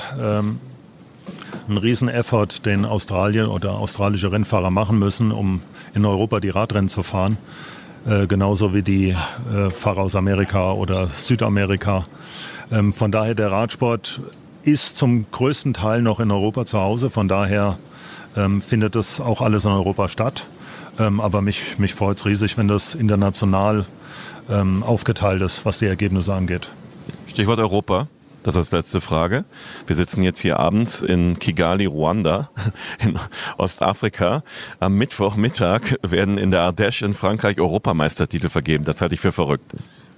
Riesen-Effort, den Australien oder australische Rennfahrer machen müssen, um in Europa die Radrennen zu fahren. Genauso wie die Fahrer aus Amerika oder Südamerika. Von daher, der Radsport ist zum größten Teil noch in Europa zu Hause. Von daher findet das auch alles in Europa statt. Aber mich freut es riesig, wenn das international aufgeteilt ist, was die Ergebnisse angeht. Stichwort Europa, das als letzte Frage. Wir sitzen jetzt hier abends in Kigali, Ruanda, in Ostafrika. Am Mittwochmittag werden in der Ardèche in Frankreich Europameistertitel vergeben. Das halte ich für verrückt.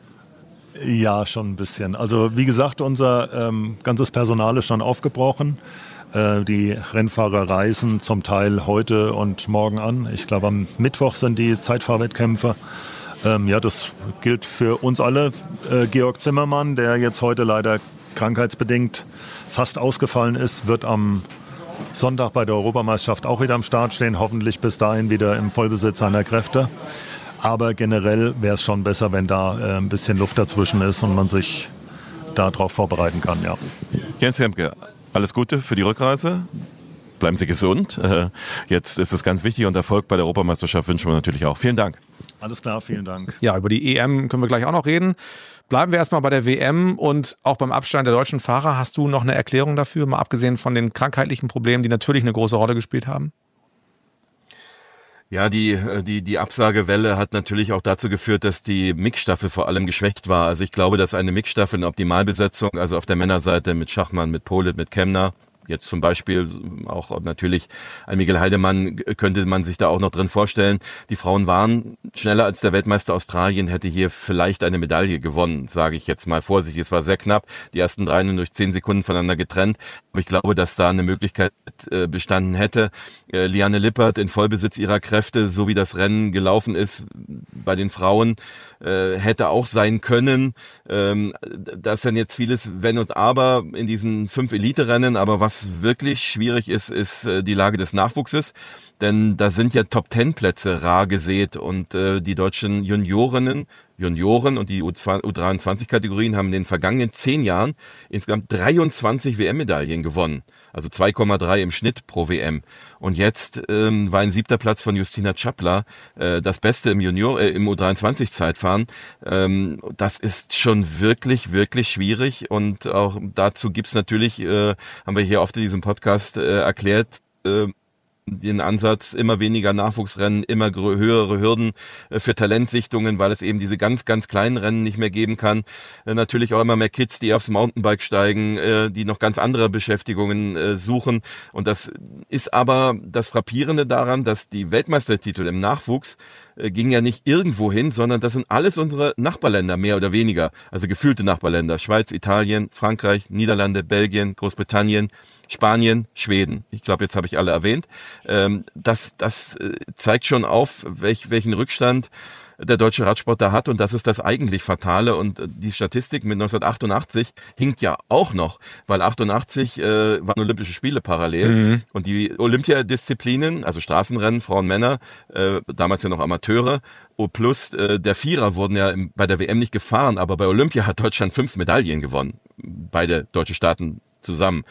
Ja, schon ein bisschen. Also wie gesagt, unser ganzes Personal ist schon aufgebrochen. Die Rennfahrer reisen zum Teil heute und morgen an. Ich glaube, am Mittwoch sind die Zeitfahrwettkämpfe. Ja, das gilt für uns alle. Georg Zimmermann, der jetzt heute leider krankheitsbedingt fast ausgefallen ist, wird am Sonntag bei der Europameisterschaft auch wieder am Start stehen. Hoffentlich bis dahin wieder im Vollbesitz seiner Kräfte. Aber generell wäre es schon besser, wenn da ein bisschen Luft dazwischen ist und man sich darauf vorbereiten kann. Ja. Jens Remke, alles Gute für die Rückreise. Bleiben Sie gesund. Jetzt ist es ganz wichtig und Erfolg bei der Europameisterschaft wünschen wir natürlich auch. Vielen Dank. Alles klar, vielen Dank. Ja, über die EM können wir gleich auch noch reden. Bleiben wir erstmal bei der WM und auch beim Abstand der deutschen Fahrer. Hast du noch eine Erklärung dafür, mal abgesehen von den krankheitlichen Problemen, die natürlich eine große Rolle gespielt haben? Ja, die Absagewelle hat natürlich auch dazu geführt, dass die Mixstaffel vor allem geschwächt war. Also ich glaube, dass eine Mixstaffel in Optimalbesetzung, also auf der Männerseite mit Schachmann, mit Politt, mit Kemner, Jetzt zum Beispiel auch natürlich ein Miguel Heidemann könnte man sich da auch noch drin vorstellen. Die Frauen waren schneller als der Weltmeister Australien, hätte hier vielleicht eine Medaille gewonnen, sage ich jetzt mal vorsichtig. Es war sehr knapp, die ersten 3 nur durch 10 Sekunden voneinander getrennt. Aber ich glaube, dass da eine Möglichkeit bestanden hätte. Liane Lippert in Vollbesitz ihrer Kräfte, so wie das Rennen gelaufen ist bei den Frauen, hätte auch sein können. Das sind jetzt vieles Wenn und Aber in diesen 5 Elite-Rennen, aber was wirklich schwierig ist die Lage des Nachwuchses, denn da sind ja Top-10-Plätze rar gesät und die deutschen Junioren und die U23-Kategorien haben in den vergangenen 10 Jahren insgesamt 23 WM-Medaillen gewonnen. Also 2,3 im Schnitt pro WM. Und jetzt war ein 7. Platz von Justina Czapla das Beste im im U23-Zeitfahren. Das ist schon wirklich, wirklich schwierig. Und auch dazu gibt's natürlich, haben wir hier oft in diesem Podcast erklärt, den Ansatz, immer weniger Nachwuchsrennen, immer höhere Hürden für Talentsichtungen, weil es eben diese ganz, ganz kleinen Rennen nicht mehr geben kann. Natürlich auch immer mehr Kids, die aufs Mountainbike steigen, die noch ganz andere Beschäftigungen suchen. Und das ist aber das Frappierende daran, dass die Weltmeistertitel im Nachwuchs ging ja nicht irgendwo hin, sondern das sind alles unsere Nachbarländer, mehr oder weniger. Also gefühlte Nachbarländer. Schweiz, Italien, Frankreich, Niederlande, Belgien, Großbritannien, Spanien, Schweden. Ich glaube, jetzt habe ich alle erwähnt. Das zeigt schon auf, welchen Rückstand der deutsche Radsport da hat, und das ist das eigentlich Fatale. Und die Statistik mit 1988 hinkt ja auch noch, weil 88 waren Olympische Spiele parallel und die Olympiadisziplinen, also Straßenrennen, Frauen, Männer, damals ja noch Amateure, plus der Vierer wurden ja bei der WM nicht gefahren, aber bei Olympia hat Deutschland 5 Medaillen gewonnen. Beide deutsche Staaten zusammen.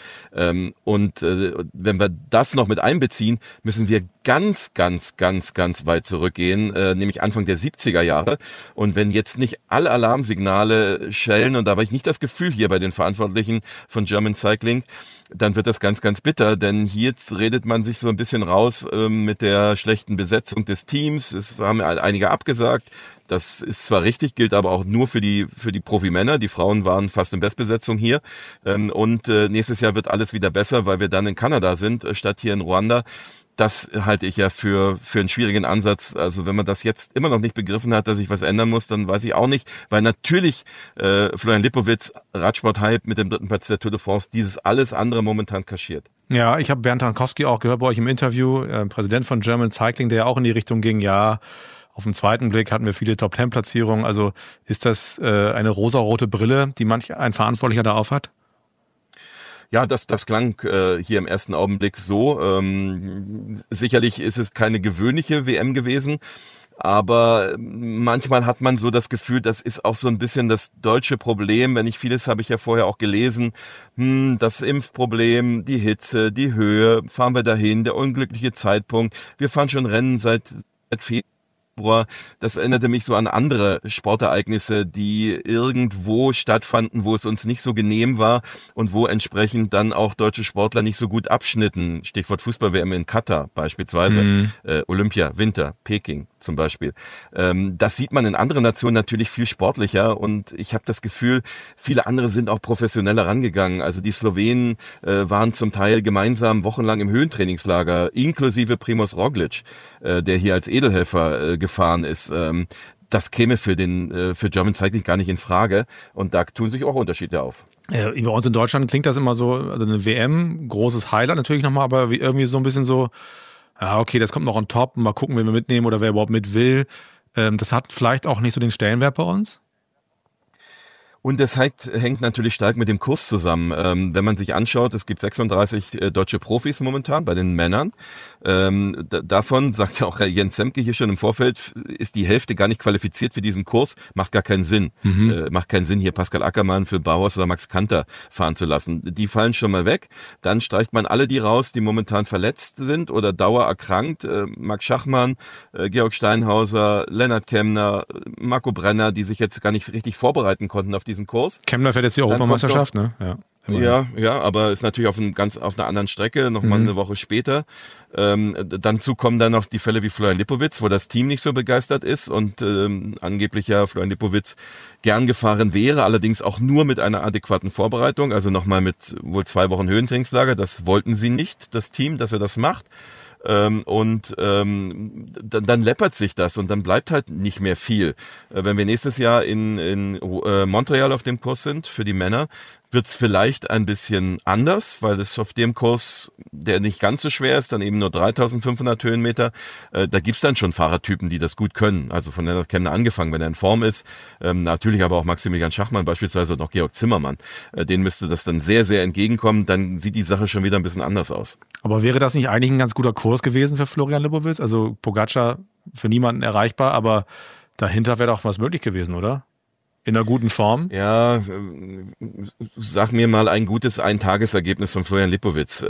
Und wenn wir das noch mit einbeziehen, müssen wir ganz, ganz, ganz, ganz weit zurückgehen, nämlich Anfang der 70er Jahre. Und wenn jetzt nicht alle Alarmsignale schellen, und da habe ich nicht das Gefühl hier bei den Verantwortlichen von German Cycling, dann wird das ganz, ganz bitter, denn hier redet man sich so ein bisschen raus mit der schlechten Besetzung des Teams. Es haben einige abgesagt. Das ist zwar richtig, gilt aber auch nur für die Profimänner. Die Frauen waren fast in Bestbesetzung hier. Und nächstes Jahr wird alles wieder besser, weil wir dann in Kanada sind, statt hier in Ruanda. Das halte ich ja für einen schwierigen Ansatz. Also wenn man das jetzt immer noch nicht begriffen hat, dass sich was ändern muss, dann weiß ich auch nicht. Weil natürlich Florian Lipowitz, Radsport-Hype mit dem 3. Platz der Tour de France, dieses alles andere momentan kaschiert. Ja, ich habe Bernd Tankowski auch gehört bei euch im Interview, Präsident von German Cycling, der ja auch in die Richtung ging, ja, auf den zweiten Blick hatten wir viele Top-10-Platzierungen. Also ist das eine rosarote Brille, die manch ein Verantwortlicher da aufhat? Ja, das klang hier im ersten Augenblick so. Sicherlich ist es keine gewöhnliche WM gewesen, aber manchmal hat man so das Gefühl, das ist auch so ein bisschen das deutsche Problem. Wenn nicht vieles habe ich ja vorher auch gelesen. Das Impfproblem, die Hitze, die Höhe, fahren wir dahin, der unglückliche Zeitpunkt. Wir fahren schon Rennen seit Februar. Das erinnerte mich so an andere Sportereignisse, die irgendwo stattfanden, wo es uns nicht so genehm war und wo entsprechend dann auch deutsche Sportler nicht so gut abschnitten. Stichwort Fußball-WM in Katar beispielsweise, Olympia, Winter, Peking zum Beispiel. Das sieht man in anderen Nationen natürlich viel sportlicher, und ich habe das Gefühl, viele andere sind auch professioneller rangegangen. Also die Slowenen waren zum Teil gemeinsam wochenlang im Höhentrainingslager, inklusive Primož Roglič, der hier als Edelhelfer gefahren ist. Das käme für German Cycling gar nicht in Frage, und da tun sich auch Unterschiede auf. Bei uns in Deutschland klingt das immer so, also eine WM, großes Highlight natürlich nochmal, aber irgendwie so ein bisschen so, ja okay, das kommt noch on top, mal gucken, wen wir mitnehmen oder wer überhaupt mit will. Das hat vielleicht auch nicht so den Stellenwert bei uns? Und das hängt natürlich stark mit dem Kurs zusammen. Wenn man sich anschaut, es gibt 36 deutsche Profis momentan bei den Männern. Davon, sagt ja auch Jens Semke hier schon im Vorfeld, ist die Hälfte gar nicht qualifiziert für diesen Kurs. Macht gar keinen Sinn. Macht keinen Sinn, hier Pascal Ackermann für Bauhaus oder Max Kanter fahren zu lassen. Die fallen schon mal weg. Dann streicht man alle die raus, die momentan verletzt sind oder dauererkrankt. Marc Schachmann, Georg Steinhauser, Lennart Kemner, Marco Brenner, die sich jetzt gar nicht richtig vorbereiten konnten auf diesen Kurs. Kemner fährt jetzt die Europameisterschaft, ne? Ja. Ja, aber ist natürlich auf einer anderen Strecke, nochmal eine Woche später. Dazu kommen dann noch die Fälle wie Florian Lipowitz, wo das Team nicht so begeistert ist und angeblich ja Florian Lipowitz gern gefahren wäre, allerdings auch nur mit einer adäquaten Vorbereitung, also nochmal mit wohl 2 Wochen Höhentrainingslager. Das wollten sie nicht, das Team, dass er das macht. Dann läppert sich das und dann bleibt halt nicht mehr viel. Wenn wir nächstes Jahr in Montreal auf dem Kurs sind für die Männer, wird's vielleicht ein bisschen anders, weil es auf dem Kurs, der nicht ganz so schwer ist, dann eben nur 3.500 Höhenmeter, da gibt's dann schon Fahrertypen, die das gut können. Also von Lennart Kämna angefangen, wenn er in Form ist. Natürlich aber auch Maximilian Schachmann beispielsweise und auch Georg Zimmermann. Denen müsste das dann sehr, sehr entgegenkommen. Dann sieht die Sache schon wieder ein bisschen anders aus. Aber wäre das nicht eigentlich ein ganz guter Kurs gewesen für Florian Lipowitz? Also Pogačar für niemanden erreichbar, aber dahinter wäre doch was möglich gewesen, oder? In einer guten Form? Ja, sag mir mal ein gutes Eintagesergebnis von Florian Lipowitz.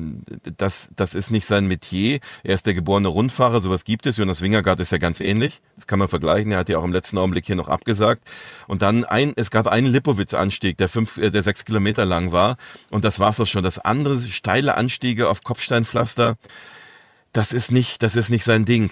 Das ist nicht sein Metier. Er ist der geborene Rundfahrer, sowas gibt es. Jonas Vingegaard ist ja ganz ähnlich. Das kann man vergleichen. Er hat ja auch im letzten Augenblick hier noch abgesagt. Und dann es gab einen Lipowitz-Anstieg, der 6 Kilometer lang war. Und das war's auch schon. Das andere, steile Anstiege auf Kopfsteinpflaster, das ist nicht sein Ding.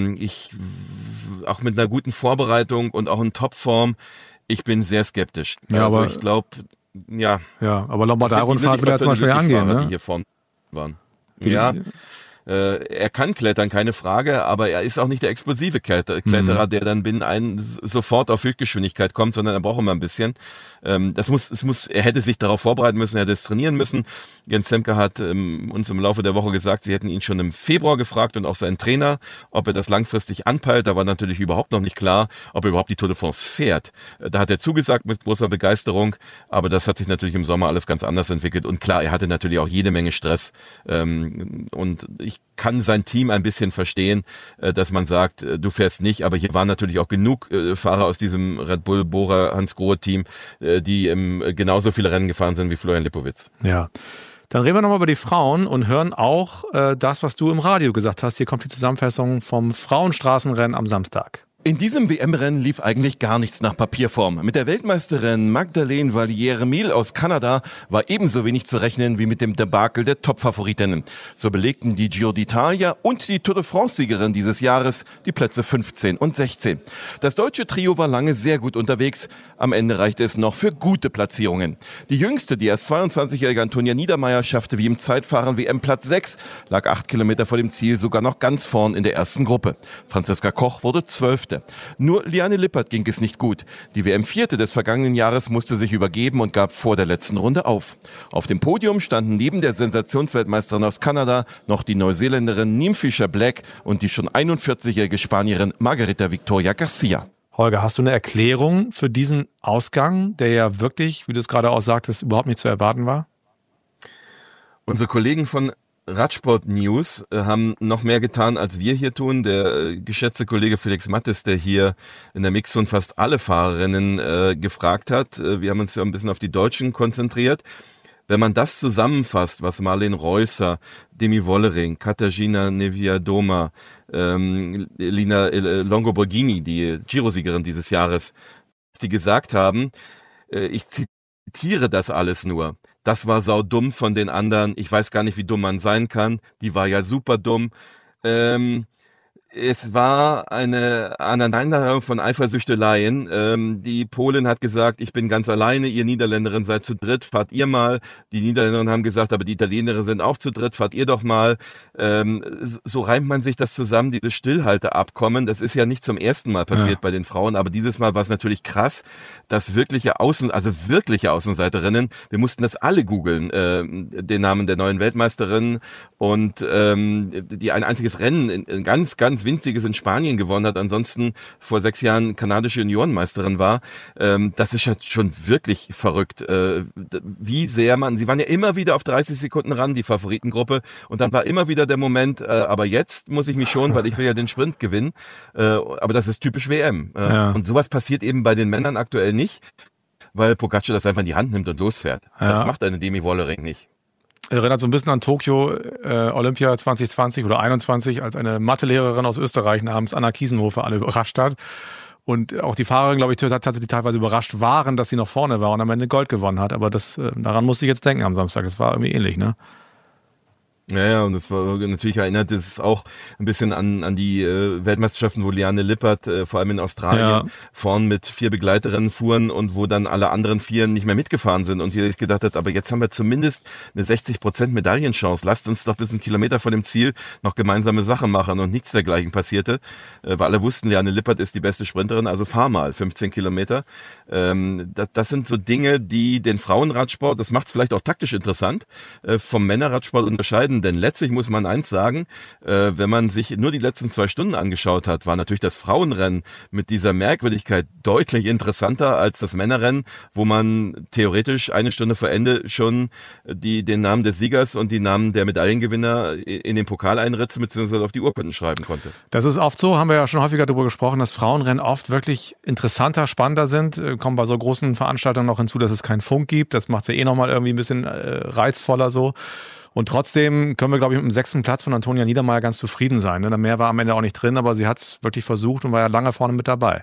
Auch mit einer guten Vorbereitung und auch in Topform, ich bin sehr skeptisch. Ja, also ich glaube, ja. Ja, aber Lombardei-Rundfahrt würde ja zum Beispiel angehen, ne? Die hier vorne waren. Ja. Er kann klettern, keine Frage, aber er ist auch nicht der explosive Kletterer, der dann binnen sofort auf Höchstgeschwindigkeit kommt, sondern er braucht immer ein bisschen. Er hätte sich darauf vorbereiten müssen, er hätte es trainieren müssen. Jens Semke hat uns im Laufe der Woche gesagt, sie hätten ihn schon im Februar gefragt und auch seinen Trainer, ob er das langfristig anpeilt. Da war natürlich überhaupt noch nicht klar, ob er überhaupt die Tour de France fährt. Da hat er zugesagt mit großer Begeisterung, aber das hat sich natürlich im Sommer alles ganz anders entwickelt. Und klar, er hatte natürlich auch jede Menge Stress. Und ich kann sein Team ein bisschen verstehen, dass man sagt, du fährst nicht, aber hier waren natürlich auch genug Fahrer aus diesem Red Bull Bora Hansgrohe Team, die genauso viele Rennen gefahren sind wie Florian Lipowitz. Ja. Dann reden wir nochmal über die Frauen und hören auch das, was du im Radio gesagt hast. Hier kommt die Zusammenfassung vom Frauenstraßenrennen am Samstag. In diesem WM-Rennen lief eigentlich gar nichts nach Papierform. Mit der Weltmeisterin Magdalene Valliere-Mil aus Kanada war ebenso wenig zu rechnen wie mit dem Debakel der Top-Favoritinnen. So belegten die Giro d'Italia und die Tour de France-Siegerin dieses Jahres die Plätze 15 und 16. Das deutsche Trio war lange sehr gut unterwegs. Am Ende reichte es noch für gute Platzierungen. Die jüngste, die erst 22-jährige Antonia Niedermeyer, schaffte wie im Zeitfahren WM Platz 6, lag 8 Kilometer vor dem Ziel sogar noch ganz vorn in der ersten Gruppe. Franziska Koch wurde 12. Nur Liane Lippert ging es nicht gut. Die WM-Vierte des vergangenen Jahres musste sich übergeben und gab vor der letzten Runde auf. Auf dem Podium standen neben der Sensationsweltmeisterin aus Kanada noch die Neuseeländerin Niamh Fisher-Black und die schon 41-jährige Spanierin Margarita Victoria Garcia. Holger, hast du eine Erklärung für diesen Ausgang, der ja wirklich, wie du es gerade auch sagtest, überhaupt nicht zu erwarten war? Unsere Kollegen von Radsport News haben noch mehr getan, als wir hier tun. Der geschätzte Kollege Felix Mattes, der hier in der Mixzone fast alle Fahrerinnen gefragt hat. Wir haben uns ja ein bisschen auf die Deutschen konzentriert. Wenn man das zusammenfasst, was Marlene Reusser, Demi Wollering, Katarzyna Niewiadoma, Lina Longo-Borghini, die Giro-Siegerin dieses Jahres, die gesagt haben, ich zitiere das alles nur. Das war saudumm von den anderen. Ich weiß gar nicht, wie dumm man sein kann. Die war ja super dumm. Es war eine Aneinanderreihung von Eifersüchteleien. Die Polin hat gesagt, ich bin ganz alleine, ihr Niederländerin seid zu dritt, fahrt ihr mal. Die Niederländerinnen haben gesagt, aber die Italienerinnen sind auch zu dritt, fahrt ihr doch mal. So reimt man sich das zusammen, dieses Stillhalteabkommen. Das ist ja nicht zum ersten Mal passiert bei den Frauen, aber dieses Mal war es natürlich krass, dass wirkliche Außenseiterinnen, wir mussten das alle googeln, den Namen der neuen Weltmeisterin und die ein einziges Rennen in ganz winziges in Spanien gewonnen hat, ansonsten vor 6 Jahren kanadische Juniorenmeisterin war. Das ist ja schon wirklich verrückt, wie sehr sie waren ja immer wieder auf 30 Sekunden ran, die Favoritengruppe, und dann war immer wieder der Moment, aber jetzt muss ich mich schon, weil ich will ja den Sprint gewinnen, aber das ist typisch WM. Und sowas passiert eben bei den Männern aktuell nicht, weil Pogačar das einfach in die Hand nimmt und losfährt. Das macht eine Demi Wollering nicht. Erinnert so ein bisschen an Tokio Olympia 2020 oder 21, als eine Mathelehrerin aus Österreich namens Anna Kiesenhofer alle überrascht hat. Und auch die Fahrerin, glaube ich, tatsächlich teilweise überrascht waren, dass sie noch vorne war und am Ende Gold gewonnen hat. Aber daran musste ich jetzt denken am Samstag. Das war irgendwie ähnlich, ne? Ja, und das war natürlich erinnert es auch ein bisschen an die Weltmeisterschaften, wo Liane Lippert vor allem in Australien vorn mit 4 Begleiterinnen fuhren und wo dann alle anderen 4 nicht mehr mitgefahren sind und die sich gedacht hat, aber jetzt haben wir zumindest eine 60% Medaillenchance. Lasst uns doch bis einen Kilometer vor dem Ziel noch gemeinsame Sachen machen und nichts dergleichen passierte, weil alle wussten, Liane Lippert ist die beste Sprinterin, also fahr mal 15 Kilometer. Das sind so Dinge, die den Frauenradsport, das macht es vielleicht auch taktisch interessant, vom Männerradsport unterscheiden. Denn letztlich muss man eins sagen, wenn man sich nur die letzten 2 Stunden angeschaut hat, war natürlich das Frauenrennen mit dieser Merkwürdigkeit deutlich interessanter als das Männerrennen, wo man theoretisch 1 Stunde vor Ende schon den Namen des Siegers und die Namen der Medaillengewinner in den Pokal einritzen bzw. auf die Urkunden schreiben konnte. Das ist oft so, haben wir ja schon häufiger darüber gesprochen, dass Frauenrennen oft wirklich interessanter, spannender sind. Kommen bei so großen Veranstaltungen noch hinzu, dass es keinen Funk gibt. Das macht es ja nochmal irgendwie ein bisschen reizvoller so. Und trotzdem können wir, glaube ich, mit dem 6. Platz von Antonia Niedermaier ganz zufrieden sein. Ne? Mehr war am Ende auch nicht drin, aber sie hat es wirklich versucht und war ja lange vorne mit dabei.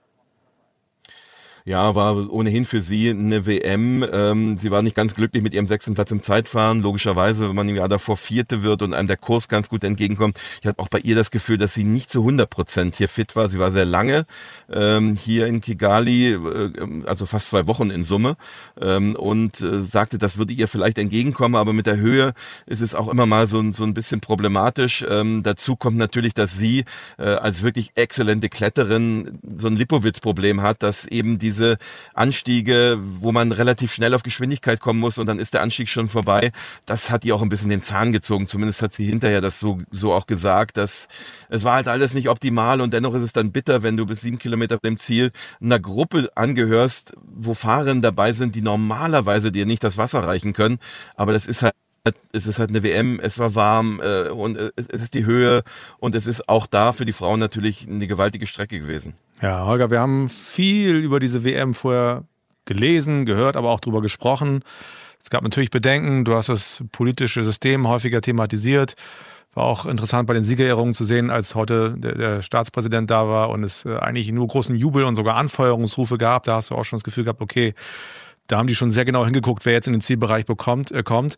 Ja, war ohnehin für sie eine WM. Sie war nicht ganz glücklich mit ihrem 6. Platz im Zeitfahren. Logischerweise, wenn man im Jahr davor 4. wird und einem der Kurs ganz gut entgegenkommt. Ich hatte auch bei ihr das Gefühl, dass sie nicht zu 100% hier fit war. Sie war sehr lange hier in Kigali, also fast 2 Wochen in Summe, und sagte, das würde ihr vielleicht entgegenkommen, aber mit der Höhe ist es auch immer mal so ein bisschen problematisch. Dazu kommt natürlich, dass sie als wirklich exzellente Kletterin so ein Lipowitz-Problem hat, dass eben diese Anstiege, wo man relativ schnell auf Geschwindigkeit kommen muss und dann ist der Anstieg schon vorbei, das hat ihr auch ein bisschen den Zahn gezogen. Zumindest hat sie hinterher das so auch gesagt, dass es war halt alles nicht optimal und dennoch ist es dann bitter, wenn du bis 7 Kilometer von dem Ziel einer Gruppe angehörst, wo Fahrerinnen dabei sind, die normalerweise dir nicht das Wasser reichen können. Aber es ist halt eine WM, es war warm und es ist die Höhe und es ist auch da für die Frauen natürlich eine gewaltige Strecke gewesen. Ja, Holger, wir haben viel über diese WM vorher gelesen, gehört, aber auch darüber gesprochen. Es gab natürlich Bedenken, du hast das politische System häufiger thematisiert. War auch interessant bei den Siegerehrungen zu sehen, als heute der Staatspräsident da war und es eigentlich nur großen Jubel und sogar Anfeuerungsrufe gab. Da hast du auch schon das Gefühl gehabt, okay, da haben die schon sehr genau hingeguckt, wer jetzt in den Zielbereich kommt.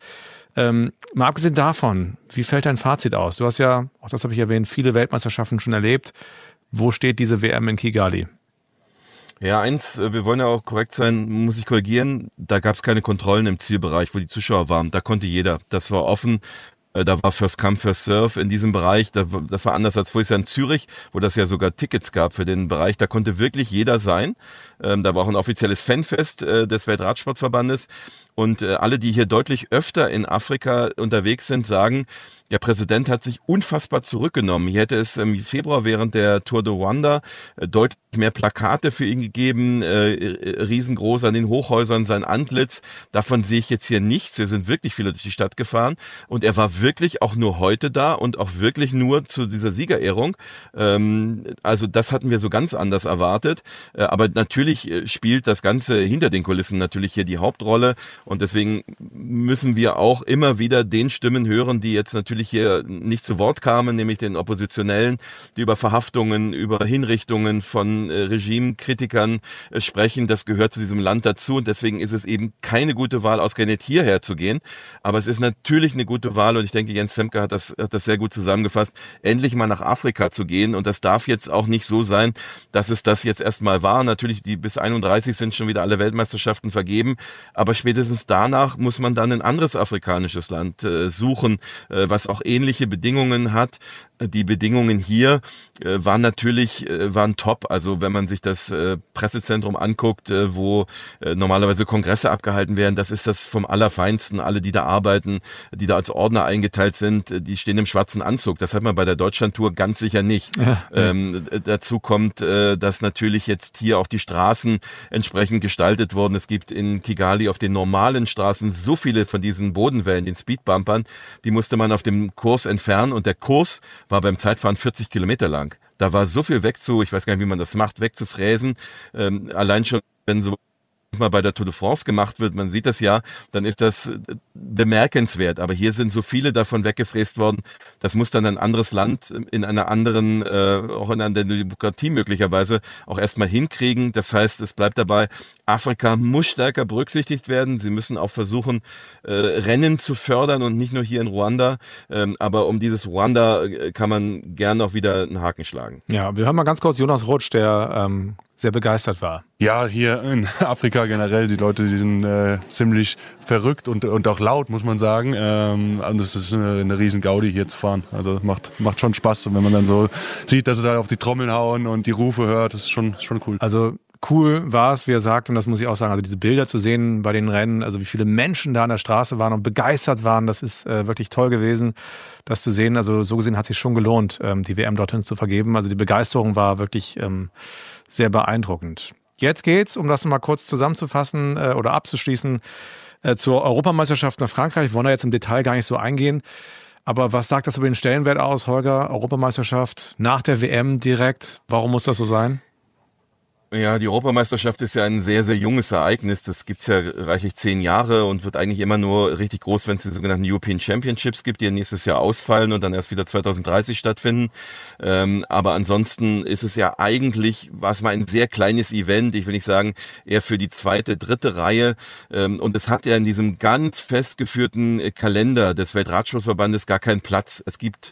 Mal abgesehen davon, wie fällt dein Fazit aus? Du hast ja, auch das habe ich erwähnt, viele Weltmeisterschaften schon erlebt. Wo steht diese WM in Kigali? Ja, wir wollen ja auch korrekt sein, muss ich korrigieren, da gab es keine Kontrollen im Zielbereich, wo die Zuschauer waren. Da konnte jeder, das war offen. Da war First Come, First Serve in diesem Bereich. Das war anders als vorher in Zürich, wo das ja sogar Tickets gab für den Bereich. Da konnte wirklich jeder sein. Da war auch ein offizielles Fanfest des Weltradsportverbandes. Und alle, die hier deutlich öfter in Afrika unterwegs sind, sagen, der Präsident hat sich unfassbar zurückgenommen. Hier hätte es im Februar während der Tour de Rwanda deutlich mehr Plakate für ihn gegeben, riesengroß an den Hochhäusern sein Antlitz. Davon sehe ich jetzt hier nichts. Hier sind wirklich viele durch die Stadt gefahren. Und er war wirklich auch nur heute da und auch wirklich nur zu dieser Siegerehrung. Also das hatten wir so ganz anders erwartet. Aber natürlich spielt das Ganze hinter den Kulissen natürlich hier die Hauptrolle. Und deswegen müssen wir auch immer wieder den Stimmen hören, die jetzt natürlich hier nicht zu Wort kamen, nämlich den Oppositionellen, die über Verhaftungen, über Hinrichtungen von Regimekritikern sprechen. Das gehört zu diesem Land dazu. Und deswegen ist es eben keine gute Wahl, ausgerechnet hierher zu gehen. Aber es ist natürlich eine gute Wahl und ich denke, Jens Zemke hat das sehr gut zusammengefasst, endlich mal nach Afrika zu gehen. Und das darf jetzt auch nicht so sein, dass es das jetzt erstmal war. Natürlich, die bis 31 sind schon wieder alle Weltmeisterschaften vergeben. Aber spätestens danach muss man dann ein anderes afrikanisches Land suchen, was auch ähnliche Bedingungen hat. Die Bedingungen hier waren top. Also wenn man sich das Pressezentrum anguckt, wo normalerweise Kongresse abgehalten werden, das ist das vom Allerfeinsten. Alle, die da arbeiten, die da als Ordner eingeteilt sind, die stehen im schwarzen Anzug. Das hat man bei der Deutschlandtour ganz sicher nicht. Ja. Dazu kommt, dass natürlich jetzt hier auch die Straßen entsprechend gestaltet wurden. Es gibt in Kigali auf den normalen Straßen so viele von diesen Bodenwellen, den Speedbumpern, die musste man auf dem Kurs entfernen und der Kurs war beim Zeitfahren 40 Kilometer lang. Da war so viel ich weiß gar nicht, wie man das macht, wegzufräsen. Allein schon, wenn so mal bei der Tour de France gemacht wird, man sieht das ja, dann ist das bemerkenswert. Aber hier sind so viele davon weggefräst worden. Das muss dann ein anderes Land in einer anderen, auch in einer Demokratie möglicherweise auch erstmal hinkriegen. Das heißt, es bleibt dabei, Afrika muss stärker berücksichtigt werden. Sie müssen auch versuchen, Rennen zu fördern und nicht nur hier in Ruanda. Aber um dieses Ruanda kann man gerne auch wieder einen Haken schlagen. Ja, wir hören mal ganz kurz Jonas Rutsch, der sehr begeistert war. Ja, hier in Afrika generell, die Leute, die sind ziemlich verrückt und auch laut, muss man sagen. Und es ist eine riesen Gaudi hier zu fahren. Also macht schon Spaß. Und wenn man dann so sieht, dass sie da auf die Trommeln hauen und die Rufe hört, das ist schon cool. Also cool war es, wie er sagt, und das muss ich auch sagen, also diese Bilder zu sehen bei den Rennen, also wie viele Menschen da an der Straße waren und begeistert waren, das ist wirklich toll gewesen, das zu sehen. Also so gesehen hat es sich schon gelohnt, die WM dorthin zu vergeben. Also die Begeisterung war wirklich sehr beeindruckend. Jetzt geht's, um das mal kurz zusammenzufassen oder abzuschließen, zur Europameisterschaft nach Frankreich. Wir wollen da jetzt im Detail gar nicht so eingehen. Aber was sagt das über den Stellenwert aus, Holger? Europameisterschaft nach der WM direkt. Warum muss das so sein? Ja, die Europameisterschaft ist ja ein sehr, sehr junges Ereignis. Das gibt's ja reichlich 10 Jahre und wird eigentlich immer nur richtig groß, wenn es die sogenannten European Championships gibt, die nächstes Jahr ausfallen und dann erst wieder 2030 stattfinden. Aber ansonsten ist es ja eigentlich, war es mal ein sehr kleines Event. Ich will nicht sagen, eher für die 2., 3. Reihe. Und es hat ja in diesem ganz festgeführten Kalender des Weltradsportverbandes gar keinen Platz.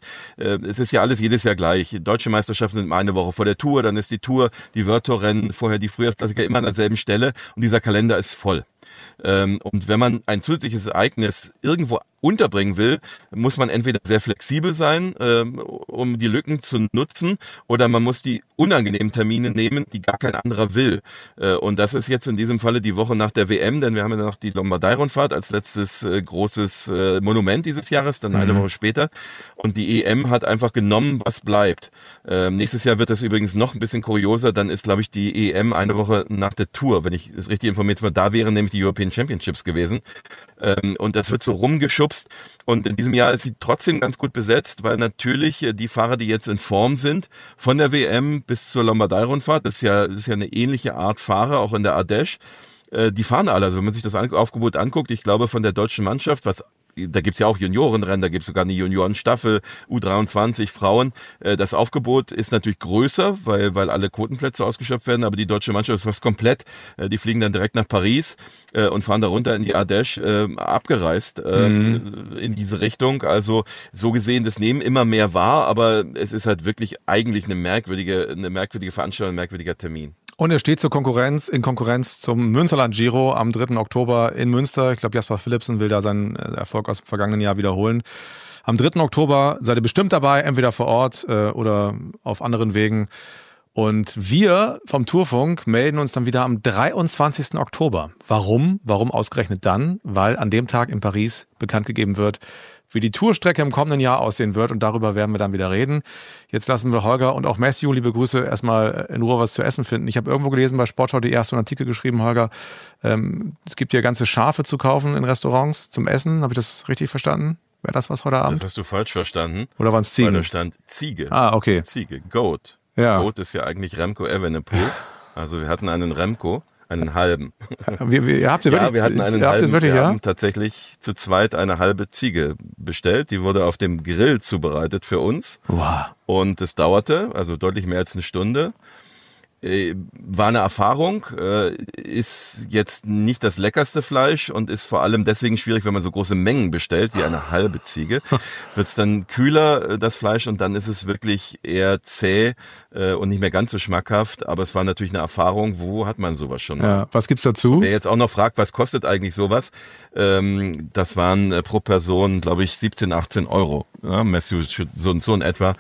Es ist ja alles jedes Jahr gleich. Deutsche Meisterschaften sind mal eine Woche vor der Tour, dann ist die Tour, die World Tour Rennen, vorher die Frühjahrsklassiker immer an derselben Stelle und dieser Kalender ist voll. Und wenn man ein zusätzliches Ereignis irgendwo unterbringen will, muss man entweder sehr flexibel sein, um die Lücken zu nutzen, oder man muss die unangenehmen Termine nehmen, die gar kein anderer will. Und das ist jetzt in diesem Falle die Woche nach der WM, denn wir haben ja noch die Lombardei-Rundfahrt als letztes großes Monument dieses Jahres, dann eine Woche später. Und die EM hat einfach genommen, was bleibt. Nächstes Jahr wird das übrigens noch ein bisschen kurioser, dann ist, glaube ich, die EM eine Woche nach der Tour, wenn ich es richtig informiert war. Da wären nämlich die European Championships gewesen. Und das wird so rumgeschubst. Und in diesem Jahr ist sie trotzdem ganz gut besetzt, weil natürlich die Fahrer, die jetzt in Form sind, von der WM bis zur Lombardei-Rundfahrt, das ist ja eine ähnliche Art Fahrer, auch in der Ardèche, die fahren alle. Also wenn man sich das Aufgebot anguckt, ich glaube von der deutschen Mannschaft, da gibt's ja auch Juniorenrennen, da gibt's sogar eine Juniorenstaffel, U23 Frauen. Das Aufgebot ist natürlich größer, weil alle Quotenplätze ausgeschöpft werden, aber die deutsche Mannschaft ist fast komplett. Die fliegen dann direkt nach Paris und fahren da runter in die Ardèche, abgereist in diese Richtung. Also so gesehen, das nehmen immer mehr wahr, aber es ist halt wirklich eigentlich eine merkwürdige Veranstaltung, ein merkwürdiger Termin. Und er steht in Konkurrenz zum Münsterland Giro am 3. Oktober in Münster. Ich glaube, Jasper Philipsen will da seinen Erfolg aus dem vergangenen Jahr wiederholen. Am 3. Oktober seid ihr bestimmt dabei, entweder vor Ort oder auf anderen Wegen. Und wir vom Tourfunk melden uns dann wieder am 23. Oktober. Warum? Warum ausgerechnet dann? Weil an dem Tag in Paris bekannt gegeben wird, wie die Tourstrecke im kommenden Jahr aussehen wird, und darüber werden wir dann wieder reden. Jetzt lassen wir Holger und auch Matthew, liebe Grüße, erstmal in Ruhe was zu essen finden. Ich habe irgendwo gelesen, bei Sportschau.de hast du einen Artikel geschrieben, Holger, es gibt hier ganze Schafe zu kaufen in Restaurants zum Essen. Habe ich das richtig verstanden? Wäre das was heute Abend? Das hast du falsch verstanden. Oder waren es Ziegen? Weil da stand Ziege. Ah, okay. Ziege, Goat. Ja. Goat ist ja eigentlich Remco Evenepoel. Also wir hatten einen Remco, einen halben. Wir habt ihr wirklich, wir hatten einen halben. Wirklich, wir haben tatsächlich zu zweit eine halbe Ziege bestellt. Die wurde auf dem Grill zubereitet für uns. Wow. Und es dauerte, also deutlich mehr als eine Stunde. War eine Erfahrung, ist jetzt nicht das leckerste Fleisch und ist vor allem deswegen schwierig, wenn man so große Mengen bestellt, wie eine halbe Ziege. Wird es dann kühler, das Fleisch, und dann ist es wirklich eher zäh und nicht mehr ganz so schmackhaft. Aber es war natürlich eine Erfahrung, wo hat man sowas schon mal? Ja, was gibt's dazu? Wer jetzt auch noch fragt, was kostet eigentlich sowas? Das waren pro Person, glaube ich, 17, 18 Euro. Ja, Matthew, so in etwa.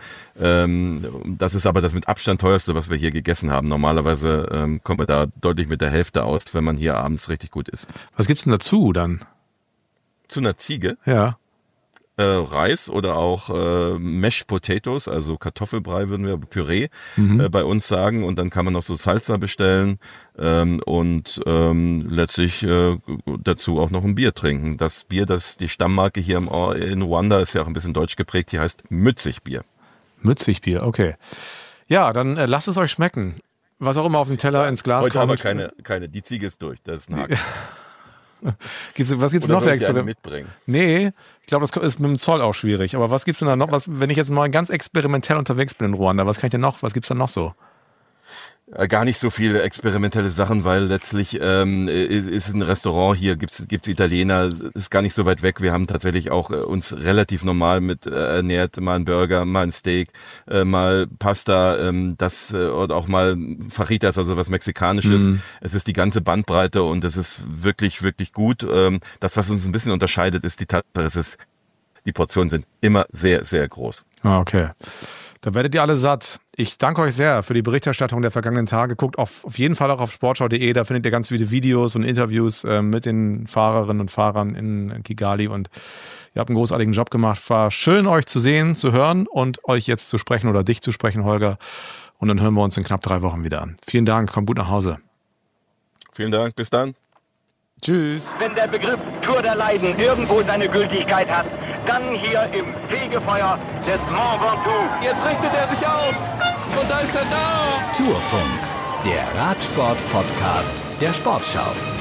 Das ist aber das mit Abstand teuerste, was wir hier gegessen haben. Normalerweise kommen wir da deutlich mit der Hälfte aus, wenn man hier abends richtig gut isst. Was gibt's denn dazu dann? Zu einer Ziege? Ja. Reis oder auch Mashed Potatoes, also Kartoffelbrei würden wir, Püree bei uns sagen, und dann kann man noch so Salsa bestellen und letztlich dazu auch noch ein Bier trinken. Das Bier, die Stammmarke hier in Ruanda ist ja auch ein bisschen deutsch geprägt, die heißt Mützigbier. Mützigbier, okay. Ja, dann lasst es euch schmecken. was auch immer auf dem Teller ins Glas Heute kommt. haben wir keine, die Ziege ist durch, das ist ein Haken. Was gibt's noch für Experimente? Mitbringen? Nee, ich glaube, das ist mit dem Zoll auch schwierig. Aber was gibt's denn da noch? Wenn ich jetzt mal ganz experimentell unterwegs bin in Ruanda, was gibt's da noch so? Gar nicht so viele experimentelle Sachen, weil letztlich ist ein Restaurant hier, gibt's Italiener, ist gar nicht so weit weg. Wir haben tatsächlich auch uns relativ normal mit ernährt, mal ein Burger, mal ein Steak, mal Pasta, oder auch mal Fajitas, also was Mexikanisches. Es ist die ganze Bandbreite und es ist wirklich, wirklich gut. Das, was uns ein bisschen unterscheidet, ist die Tatsache, die Portionen sind immer sehr, sehr groß. Ah, okay. Da werdet ihr alle satt. Ich danke euch sehr für die Berichterstattung der vergangenen Tage. Guckt auf jeden Fall auch auf sportschau.de, da findet ihr ganz viele Videos und Interviews mit den Fahrerinnen und Fahrern in Kigali und ihr habt einen großartigen Job gemacht. War schön, euch zu sehen, zu hören und euch jetzt zu sprechen oder dich zu sprechen, Holger. Und dann hören wir uns in knapp 3 Wochen wieder. Vielen Dank, kommt gut nach Hause. Vielen Dank, bis dann. Tschüss. Wenn der Begriff Tour der Leiden irgendwo seine Gültigkeit hat, dann hier im Fegefeuer des Mont Ventoux. Jetzt richtet er sich auf und da ist er da. Tourfunk, der Radsport-Podcast der Sportschau.